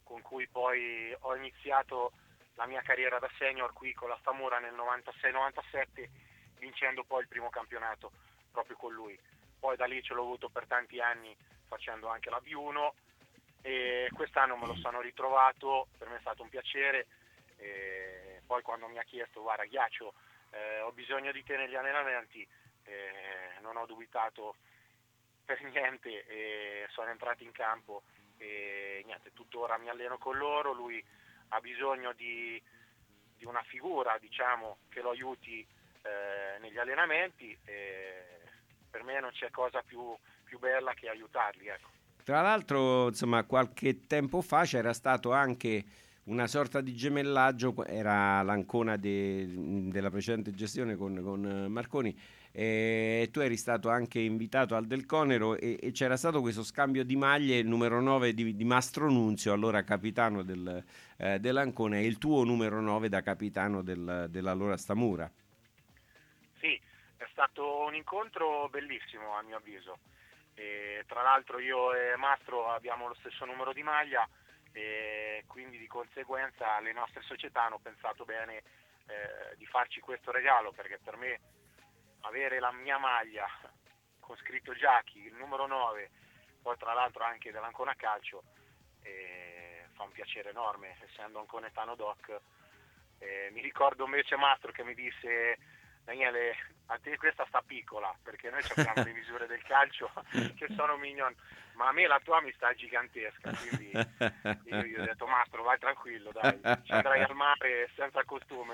con cui poi ho iniziato la mia carriera da senior qui con la Stamura nel 96-97, vincendo poi il primo campionato proprio con lui. Poi da lì ce l'ho avuto per tanti anni facendo anche la B1 e quest'anno me lo sono ritrovato, per me è stato un piacere. E poi quando mi ha chiesto guarda Ghiaccio, ho bisogno di te negli allenamenti, non ho dubitato per niente e sono entrato in campo e niente, tuttora mi alleno con loro. Lui ha bisogno di una figura, diciamo, che lo aiuti negli allenamenti e per me non c'è cosa più bella che aiutarli, ecco. Tra l'altro, insomma, qualche tempo fa c'era stato anche una sorta di gemellaggio, era l'Ancona della precedente gestione con Marconi, e tu eri stato anche invitato al Del Conero e c'era stato questo scambio di maglie, il numero 9 di Mastro Nunzio, allora capitano dell'Ancona, e il tuo numero 9 da capitano dell'allora Stamura. Sì, è stato un incontro bellissimo a mio avviso. E tra l'altro io e Mastro abbiamo lo stesso numero di maglia e quindi di conseguenza le nostre società hanno pensato bene di farci questo regalo, perché per me avere la mia maglia con scritto Giacchi, il numero 9, poi tra l'altro anche dell'Ancona Calcio, fa un piacere enorme, essendo anconetano doc. Mi ricordo invece Mastro che mi disse: Daniele, a te questa sta piccola, perché noi abbiamo le misure del calcio che sono mignon, ma a me la tua mi sta gigantesca, quindi io gli ho detto Mastro vai tranquillo, dai, ci andrai al mare senza costume.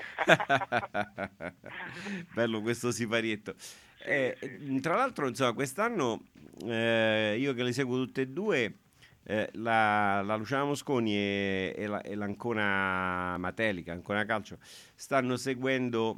Bello questo siparietto. Sì. Tra l'altro, insomma, quest'anno io che le seguo tutte e due, la Luciana Mosconi e l'Ancona Matelica, Ancona Calcio, stanno seguendo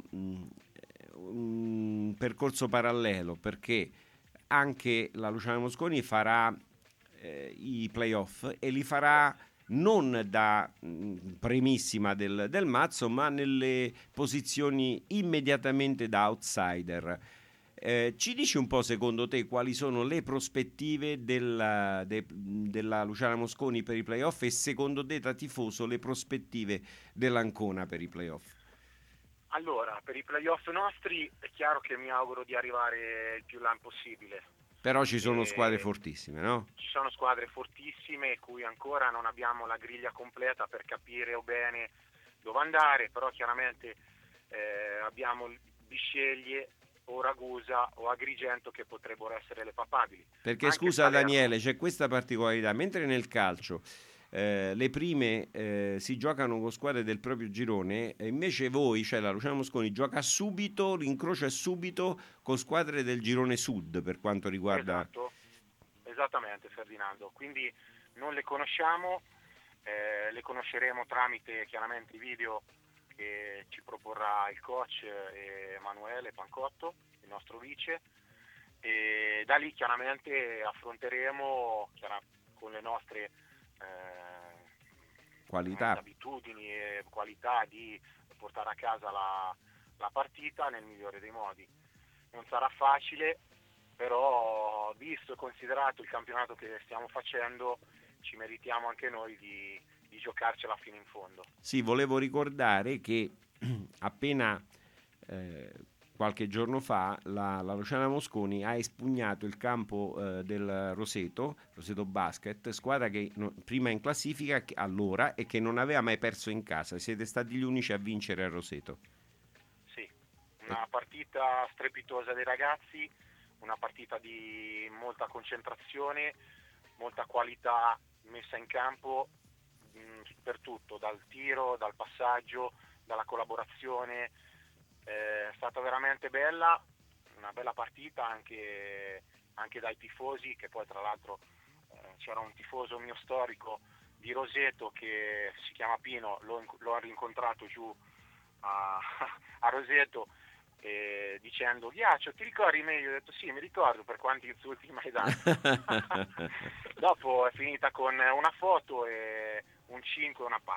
un percorso parallelo, perché anche la Luciana Mosconi farà i playoff e li farà non da primissima del mazzo, ma nelle posizioni immediatamente da outsider. Ci dici un po', secondo te, quali sono le prospettive della Luciana Mosconi per i playoff e secondo te, da tifoso, le prospettive dell'Ancona per i playoff? Allora, per i playoff nostri è chiaro che mi auguro di arrivare il più là possibile. Però ci sono squadre fortissime, no? Ci sono squadre fortissime cui ancora non abbiamo la griglia completa per capire bene dove andare, però chiaramente abbiamo Bisceglie o Ragusa o Agrigento che potrebbero essere le papabili. Perché anche scusa Salerno. Daniele, c'è questa particolarità, mentre nel calcio le prime si giocano con squadre del proprio girone, invece voi, cioè la Luciana Mosconi, gioca subito, l'incrocia subito con squadre del girone sud per quanto riguarda... Esatto, esattamente Ferdinando, quindi non le conosciamo, le conosceremo tramite chiaramente i video che ci proporrà il coach Emanuele Pancotto, il nostro vice, e da lì chiaramente affronteremo con le nostre qualità, abitudini e qualità di portare a casa la partita nel migliore dei modi. Non sarà facile, però visto e considerato il campionato che stiamo facendo, ci meritiamo anche noi di giocarcela fino in fondo. Sì, volevo ricordare che appena qualche giorno fa la Luciana Mosconi ha espugnato il campo del Roseto Basket, squadra che prima in classifica allora e che non aveva mai perso in casa. Siete stati gli unici a vincere a Roseto. Sì, una partita strepitosa dei ragazzi, una partita di molta concentrazione, molta qualità messa in campo per tutto, dal tiro, dal passaggio, dalla collaborazione. È stata veramente bella, una bella partita anche dai tifosi, che poi tra l'altro c'era un tifoso mio storico di Roseto che si chiama Pino, l'ho rincontrato giù a Roseto dicendo Ghiaccio ti ricordi me? Io ho detto sì, mi ricordo, per quanti insulti mi hai dato. Dopo è finita con una foto e un 5 e una pacca.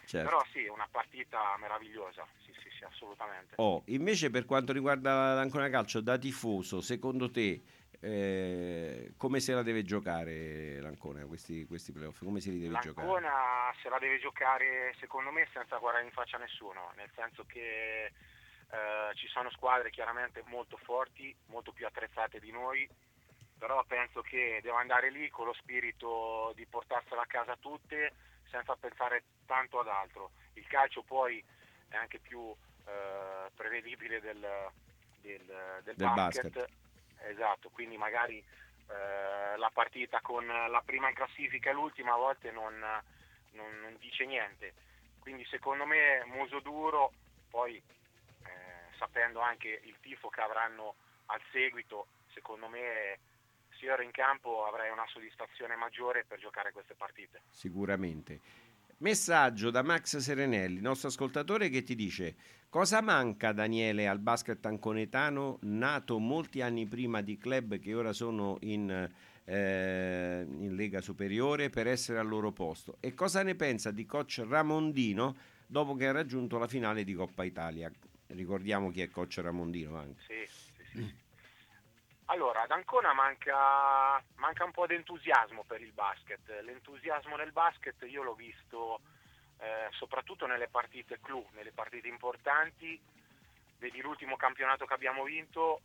Certo. Però sì, è una partita meravigliosa, sì, assolutamente. Invece per quanto riguarda l'Ancona Calcio, da tifoso, secondo te come se la deve giocare l'Ancona questi playoff? Come si li deve giocare? L'Ancona se la deve giocare secondo me senza guardare in faccia a nessuno, nel senso che ci sono squadre chiaramente molto forti, molto più attrezzate di noi, però penso che deve andare lì con lo spirito di portarsela a casa tutte senza pensare tanto ad altro. Il calcio poi è anche più prevedibile del basket. Esatto, quindi magari la partita con la prima in classifica e l'ultima a volte non dice niente, quindi secondo me muso duro, poi sapendo anche il tifo che avranno al seguito, secondo me se ero in campo avrei una soddisfazione maggiore per giocare queste partite. Sicuramente. Messaggio da Max Serenelli, nostro ascoltatore, che ti dice: cosa manca, Daniele, al basket anconetano, nato molti anni prima di club che ora sono in Lega Superiore, per essere al loro posto? E cosa ne pensa di coach Ramondino dopo che ha raggiunto la finale di Coppa Italia? Ricordiamo chi è coach Ramondino anche. Sì. Allora, ad Ancona manca un po' di entusiasmo per il basket. L'entusiasmo nel basket io l'ho visto soprattutto nelle partite clou, nelle partite importanti. Vedi l'ultimo campionato che abbiamo vinto,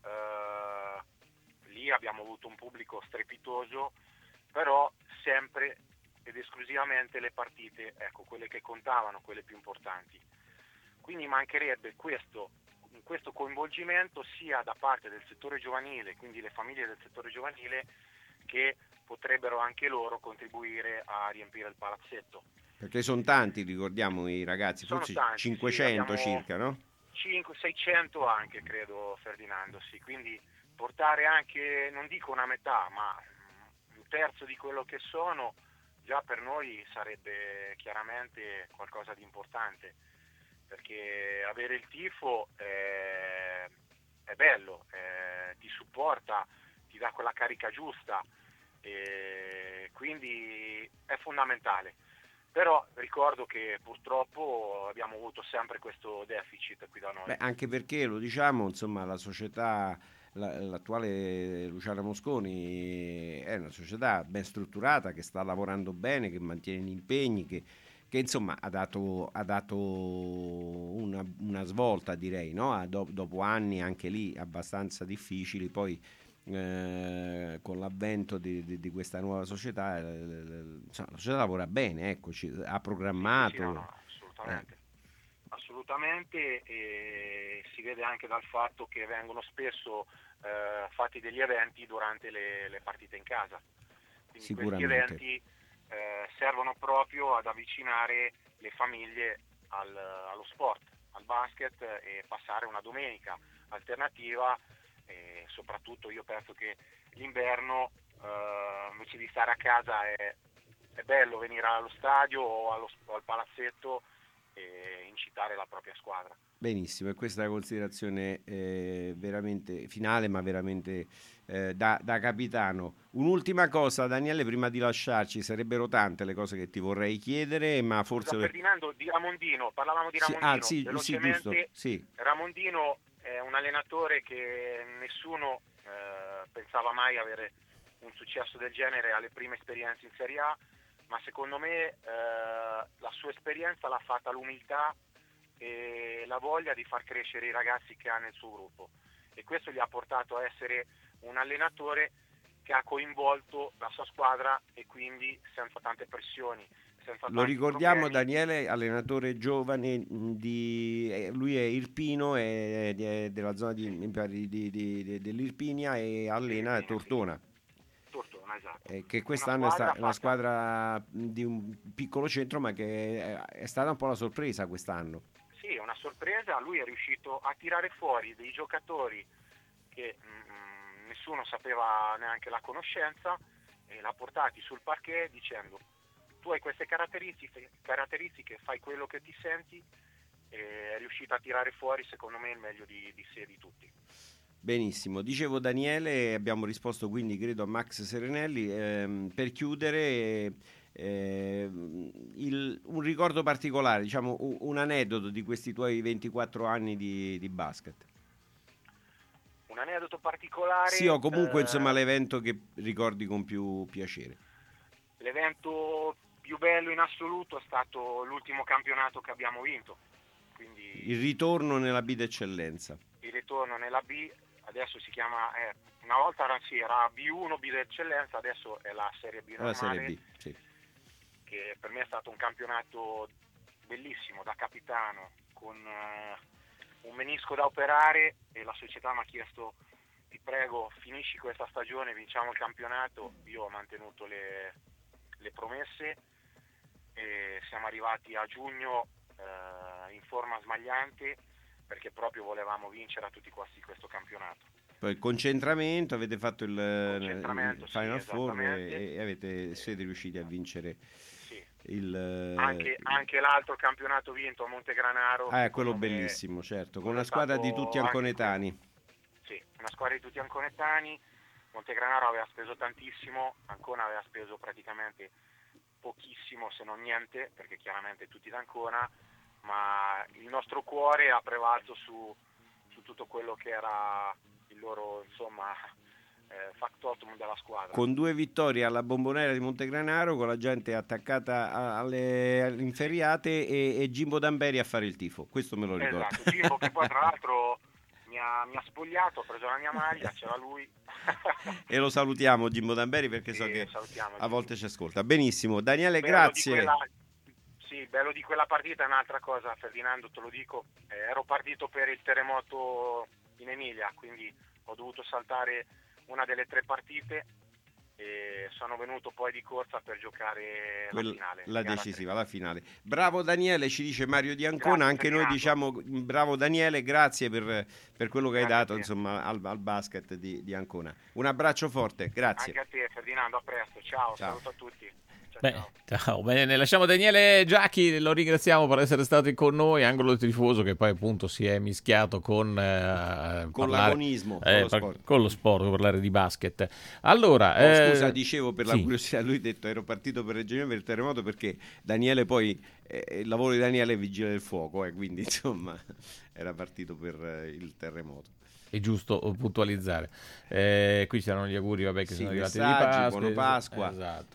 lì abbiamo avuto un pubblico strepitoso, però sempre ed esclusivamente le partite, quelle che contavano, quelle più importanti. Quindi mancherebbe questo coinvolgimento sia da parte del settore giovanile, quindi le famiglie del settore giovanile, che potrebbero anche loro contribuire a riempire il palazzetto. Perché sono tanti, ricordiamo, i ragazzi, Sono forse tanti, 500 sì, circa, no? 600 anche, credo, Ferdinando, sì. Quindi portare anche, non dico una metà, ma un terzo di quello che sono, già per noi sarebbe chiaramente qualcosa di importante, perché avere il tifo è bello, ti supporta, ti dà quella carica giusta, e quindi è fondamentale. Però ricordo che purtroppo abbiamo avuto sempre questo deficit qui da noi. Anche perché, lo diciamo, insomma, la società, l'attuale Luciana Mosconi è una società ben strutturata, che sta lavorando bene, che mantiene gli impegni, che insomma ha dato una svolta, direi, no? Dopo anni anche lì abbastanza difficili, poi con l'avvento di questa nuova società, la società lavora bene, ecco, ha programmato. Sì, no, assolutamente, e si vede anche dal fatto che vengono spesso fatti degli eventi durante le partite in casa. Quindi questi eventi servono proprio ad avvicinare le famiglie allo sport, al basket, e passare una domenica alternativa. E soprattutto io penso che l'inverno, invece di stare a casa, è bello venire allo stadio o al palazzetto e incitare la propria squadra. Benissimo, e questa è la considerazione veramente finale, ma veramente da capitano. Un'ultima cosa, Daniele, prima di lasciarci, sarebbero tante le cose che ti vorrei chiedere, ma forse... Ferdinando, di Ramondino, parlavamo di Ramondino. Sì, giusto. Sì. Ramondino è un allenatore che nessuno pensava mai avere un successo del genere alle prime esperienze in Serie A, ma secondo me la sua esperienza l'ha fatta l'umiltà e la voglia di far crescere i ragazzi che ha nel suo gruppo, e questo gli ha portato a essere un allenatore che ha coinvolto la sua squadra, e quindi senza tante pressioni. Lo ricordiamo, Daniele, allenatore giovane, lui è irpino, è della zona dell'Irpinia, e allena Tortona. Tortona, esatto. Che quest'anno è una squadra di un piccolo centro, ma che è stata un po' la sorpresa quest'anno. Sì, è una sorpresa. Lui è riuscito a tirare fuori dei giocatori che nessuno sapeva neanche la conoscenza, e l'ha portati sul parquet dicendo: tu hai queste caratteristiche, fai quello che ti senti, e è riuscito a tirare fuori, secondo me, il meglio di sé, di tutti. Benissimo, dicevo, Daniele, abbiamo risposto quindi credo a Max Serenelli. Per chiudere, un ricordo particolare, diciamo un aneddoto di questi tuoi 24 anni di basket. Un aneddoto particolare? Sì, o comunque insomma l'evento che ricordi con più piacere. L'evento più bello in assoluto è stato l'ultimo campionato che abbiamo vinto. Quindi Il ritorno nella B d'eccellenza. il ritorno nella B, adesso si chiama, una volta era B1, B d'eccellenza, adesso è la Serie B normale. La Serie B, sì. Che per me è stato un campionato bellissimo da capitano, con un menisco da operare, e la società mi ha chiesto: ti prego, finisci questa stagione, vinciamo il campionato. Io ho mantenuto le promesse e siamo arrivati a giugno in forma smagliante, perché proprio volevamo vincere a tutti i costi questo campionato. Poi il concentramento, avete fatto il Final sì, Four e siete riusciti a vincere anche l'altro campionato vinto a Montegranaro. Quello bellissimo, certo, con una squadra di tutti anconetani. Sì, una squadra di tutti anconetani. Montegranaro aveva speso tantissimo, Ancona aveva speso praticamente pochissimo, se non niente, perché chiaramente tutti d'Ancona, ma il nostro cuore ha prevalso su tutto quello che era il loro, insomma, factotum della squadra. Con 2 vittorie alla Bombonera di Montegranaro, con la gente attaccata alle inferriate e Gimbo D'Amberi a fare il tifo, questo me lo ricordo. Esatto, Gimbo che poi tra l'altro mi ha spogliato, ho preso la mia maglia, c'era lui. E lo salutiamo Gimbo D'Amberi, perché so che a volte ci ascolta. Benissimo, Daniele, grazie. Sì, bello di quella partita è un'altra cosa, Ferdinando, te lo dico, ero partito per il terremoto in Emilia, quindi ho dovuto saltare una delle 3 partite e sono venuto poi di corsa per giocare la finale. La decisiva, la finale. Bravo Daniele, ci dice Mario di Ancona, anche noi diciamo bravo Daniele, grazie per quello che hai dato insomma al basket di Ancona. Un abbraccio forte, grazie. Anche a te Ferdinando, a presto, ciao. Saluto a tutti. Ciao. Bene, lasciamo Daniele Giacchi, lo ringraziamo per essere stato con noi, angolo tifoso che poi appunto si è mischiato con l'agonismo, con lo sport, per parlare di basket. Allora, scusa, dicevo per la curiosità, lui ha detto ero partito per Reggio Emilia per il terremoto, perché Daniele poi il lavoro di Daniele è vigile del fuoco, quindi insomma era partito per il terremoto. È giusto puntualizzare. Qui c'erano gli auguri, vabbè, che sono arrivati di Pasqua. Buona Pasqua.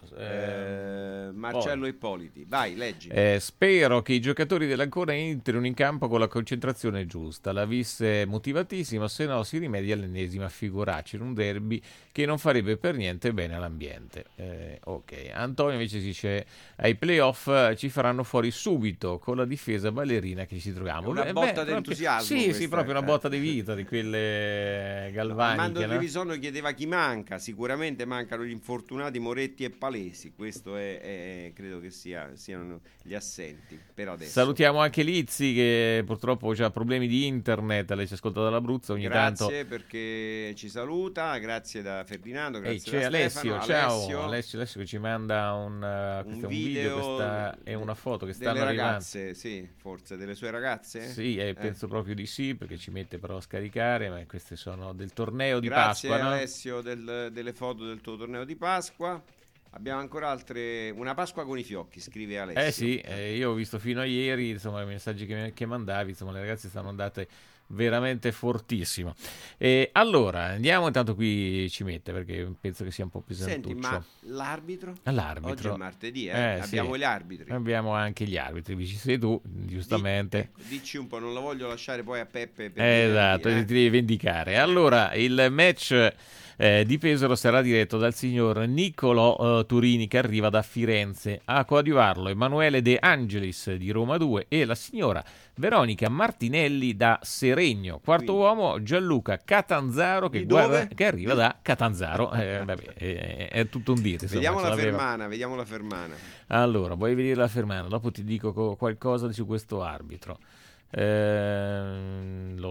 Esatto. Marcello Ippoliti, vai, leggi. Spero che i giocatori dell'Ancona entrino in campo con la concentrazione giusta. La vis è motivatissima, se no si rimedia all'ennesima figuraccia in un derby che non farebbe per niente bene all'ambiente. Ok. Antonio invece dice: ai playoff ci faranno fuori subito con la difesa ballerina che ci troviamo. Una botta d'entusiasmo. Sì, proprio una botta di vita di quelle galvaniche. Armando Trevisono chiedeva chi manca. Sicuramente mancano gli infortunati Moretti e Palesi. Questo credo che siano gli assenti per adesso. Salutiamo anche Lizzi, che purtroppo ha problemi di internet. Lei ci ascolta dall'Abruzzo ogni tanto. Grazie perché ci saluta. Grazie da Ferdinando. Grazie c'è da Alessio. Stefano. Ciao Alessio che ci manda un video e una foto che stanno ragazze, arrivando. sì, forse delle sue ragazze? Sì, penso proprio di sì, perché ci mette però a scaricare. Ma queste sono del torneo di Grazie Pasqua, no? Alessio delle foto del tuo torneo di Pasqua. Abbiamo ancora una Pasqua con i fiocchi, scrive Alessio. Sì, io ho visto fino a ieri, insomma, i messaggi che mandavi, insomma, le ragazze stanno andate veramente fortissimo. Allora andiamo, intanto qui ci mette, perché penso che sia un po' pesantuccio. Senti, ma l'arbitro? L'arbitro. Oggi è martedì, abbiamo sì. gli arbitri. Abbiamo anche gli arbitri, ci sei tu, giustamente. Dici un po', non lo voglio lasciare poi a Peppe. Esatto, ti devi vendicare. Allora, il match di Pesaro sarà diretto dal signor Niccolò Turini, che arriva da Firenze. A coadiuvarlo Emanuele De Angelis di Roma 2 e la signora Veronica Martinelli da Seregno. Quarto uomo Gianluca Catanzaro che arriva da Catanzaro. È tutto un dito. Vediamo la fermana. Allora, vuoi vedere la fermana? Dopo ti dico qualcosa su questo arbitro. Lo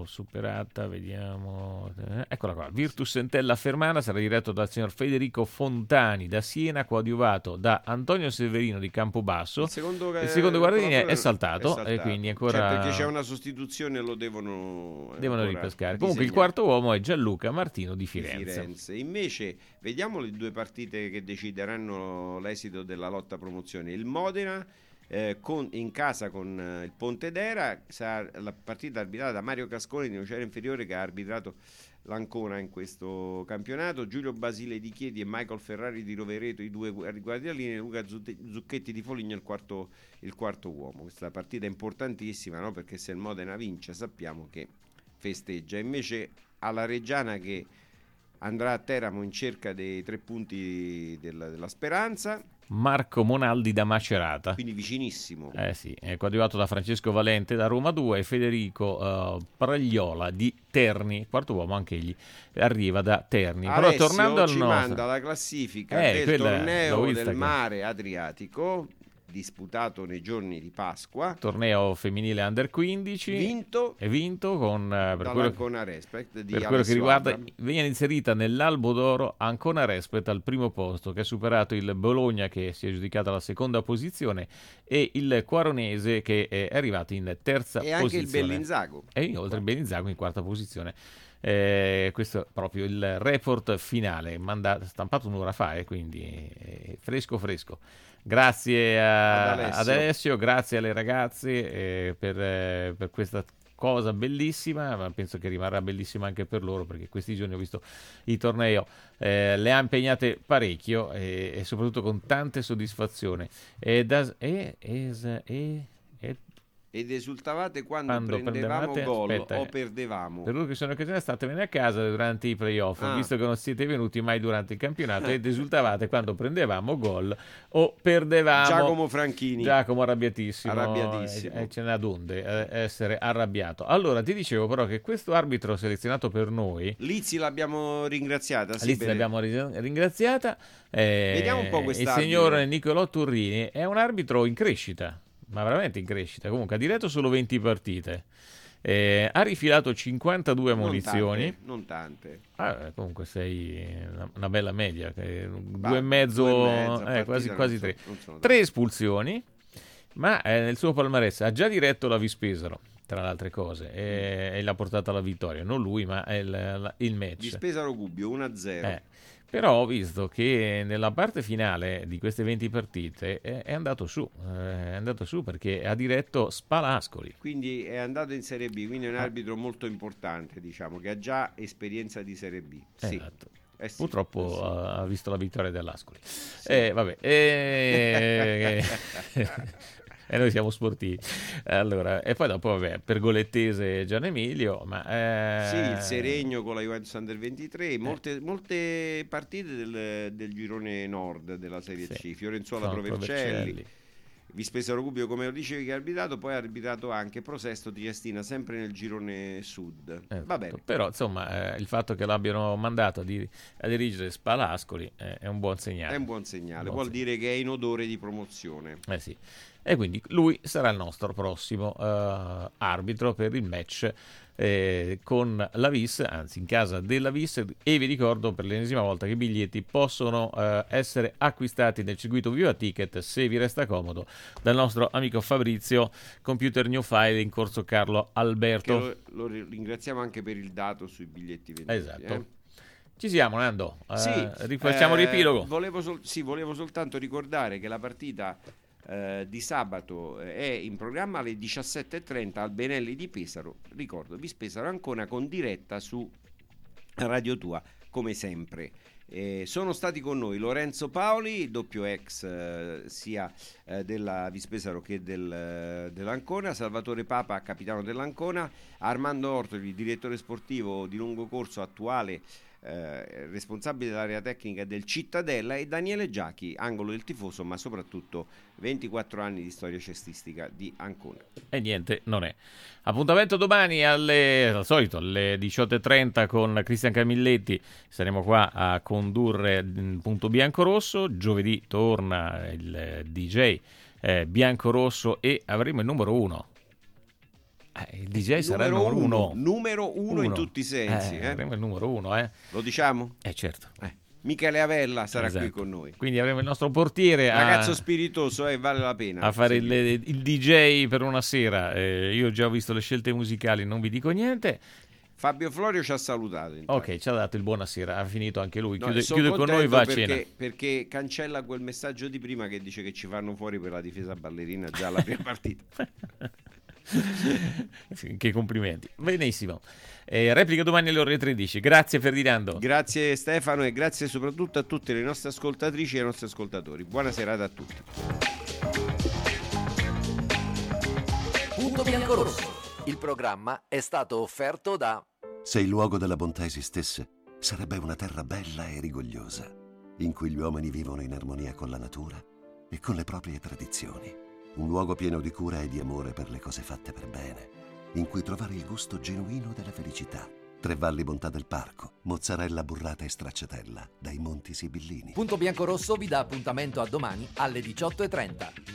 l'ho superata, vediamo. Eccola qua. Virtus Entella Fermana sarà diretto dal signor Federico Fontani da Siena, coadiuvato da Antonio Severino di Campobasso. Il secondo guardini è saltato, e quindi ancora perché c'è una sostituzione, lo devono ripescare. Comunque il quarto uomo è Gianluca Martino di Firenze. Invece vediamo le due partite che decideranno l'esito della lotta a promozione. Il Modena in casa con il Pontedera, sarà la partita arbitrata da Mario Cascone di Nocera Inferiore, che ha arbitrato l'Ancona in questo campionato, Giulio Basile di Chiedi e Michael Ferrari di Rovereto i due guardialine, Luca Zucchetti di Foligno il quarto uomo. Questa partita è importantissima, no? Perché se il Modena vince sappiamo che festeggia. Invece alla Reggiana, che andrà a Teramo in cerca dei 3 punti della speranza, Marco Monaldi da Macerata, quindi vicinissimo, è coadiuvato da Francesco Valente da Roma 2 e Federico Pragliola di Terni, quarto uomo anche egli arriva da Terni. Alessio però tornando al ci manda la classifica del torneo del Mare Adriatico, disputato nei giorni di Pasqua, torneo femminile under 15, vinto con dall'Ancona Respect di per quello che riguarda, viene inserita nell'Albo d'Oro Ancona Respect al primo posto, che ha superato il Bologna, che si è aggiudicata la seconda posizione, e il Quaronese, che è arrivato in terza posizione, e anche il Bellinzago, e oltre il Bellinzago in quarta posizione. Questo è proprio il report finale, stampato un'ora fa, quindi fresco. Grazie ad Alessio, grazie alle ragazze per questa cosa bellissima, ma penso che rimarrà bellissima anche per loro, perché questi giorni ho visto il torneo, le ha impegnate parecchio e soprattutto con tante soddisfazioni. Ed esultavate quando prendevamo gol o perdevamo. Per loro che sono occasioni, statevene a casa durante i playoff, visto che non siete venuti mai durante il campionato, ed esultavate quando prendevamo gol o perdevamo. Giacomo Franchini. Giacomo arrabbiatissimo. Ce n'ha d'onde essere arrabbiato. Allora, ti dicevo però che questo arbitro selezionato per noi, Lizzi l'abbiamo ringraziata. Vediamo un po' quest'arbitro. Il signor Nicolò Turrini è un arbitro in crescita, ma veramente in crescita. Comunque ha diretto solo 20 partite, ha rifilato 52 ammonizioni, non tante. Comunque sei una bella media, 2,5, quasi 3 espulsioni, ma nel suo palmarès ha già diretto la Vispesaro, tra le altre cose, e l'ha portata alla vittoria, non lui ma il match. Vispesaro Gubbio 1-0. Però ho visto che nella parte finale di queste 20 partite è andato su perché ha diretto Spalascoli. Quindi è andato in Serie B, quindi è un arbitro molto importante, diciamo, che ha già esperienza di Serie B. Sì. Esatto. Purtroppo ha visto la vittoria dell'Ascoli. Sì. E noi siamo sportivi. Allora, e poi dopo Pergolettese Gian Emilio, sì, il Seregno con la Juventus Under 23, molte partite del girone nord della Serie C, Fiorenzuola Provercelli. Vispesaro Gubbio, come lo dicevi, che ha arbitrato, poi ha arbitrato anche Prosesto Triestina, sempre nel girone sud. Va bene. Però insomma il fatto che l'abbiano mandato a dirigere Spalascoli è un buon segnale. È un buon segnale, vuol dire che è in odore di promozione. Sì. E quindi lui sarà il nostro prossimo arbitro per il match con la Vis, anzi in casa della Vis, e vi ricordo per l'ennesima volta che i biglietti possono essere acquistati nel circuito Viva Ticket, se vi resta comodo, dal nostro amico Fabrizio, Computer New File in corso Carlo Alberto. Lo ringraziamo anche per il dato sui biglietti venduti. Esatto. Ci siamo, Nando? Sì, facciamo riepilogo. Volevo soltanto ricordare che la partita di sabato è in programma alle 17:30 al Benelli di Pesaro. Ricordo Vispesaro Ancona con diretta su Radio Tua, come sempre. Sono stati con noi Lorenzo Paoli, doppio ex sia della Vispesaro che dell'Ancona, Salvatore Papa, capitano dell'Ancona, Armando Ortoli, direttore sportivo di lungo corso, attuale responsabile dell'area tecnica del Cittadella, e Daniele Giachi, angolo del tifoso, ma soprattutto 24 anni di storia cestistica di Ancona. E niente, non è. Appuntamento domani al solito alle 18:30 con Cristian Camilletti, saremo qua a condurre Punto Biancorosso. Giovedì torna il DJ Biancorosso e avremo il numero 1. Il DJ sarà il numero uno in tutti i sensi. Avremo il numero 1, Lo diciamo? Certo. Michele Avella sarà qui con noi. Quindi avremo il nostro portiere, ragazzo spiritoso, vale la pena a fare il DJ per una sera. Io ho già visto le scelte musicali, non vi dico niente. Fabio Florio ci ha salutato. Ok, ci ha dato il buonasera, ha finito anche lui. Chiude con noi, va a cena. Perché cancella quel messaggio di prima che dice che ci fanno fuori per la difesa ballerina già alla prima partita. Che complimenti. Benissimo. Replica domani alle ore 13. Grazie Ferdinando. Grazie Stefano e grazie soprattutto a tutte le nostre ascoltatrici e ai nostri ascoltatori. Buona serata a tutti. Punto Biancorosso. Il programma è stato offerto da... Se il luogo della bontà esistesse, sarebbe una terra bella e rigogliosa, in cui gli uomini vivono in armonia con la natura e con le proprie tradizioni. Un luogo pieno di cura e di amore per le cose fatte per bene, in cui trovare il gusto genuino della felicità. Tre Valli Bontà del Parco, mozzarella burrata e stracciatella dai Monti Sibillini. Punto Biancorosso vi dà appuntamento a domani alle 18:30.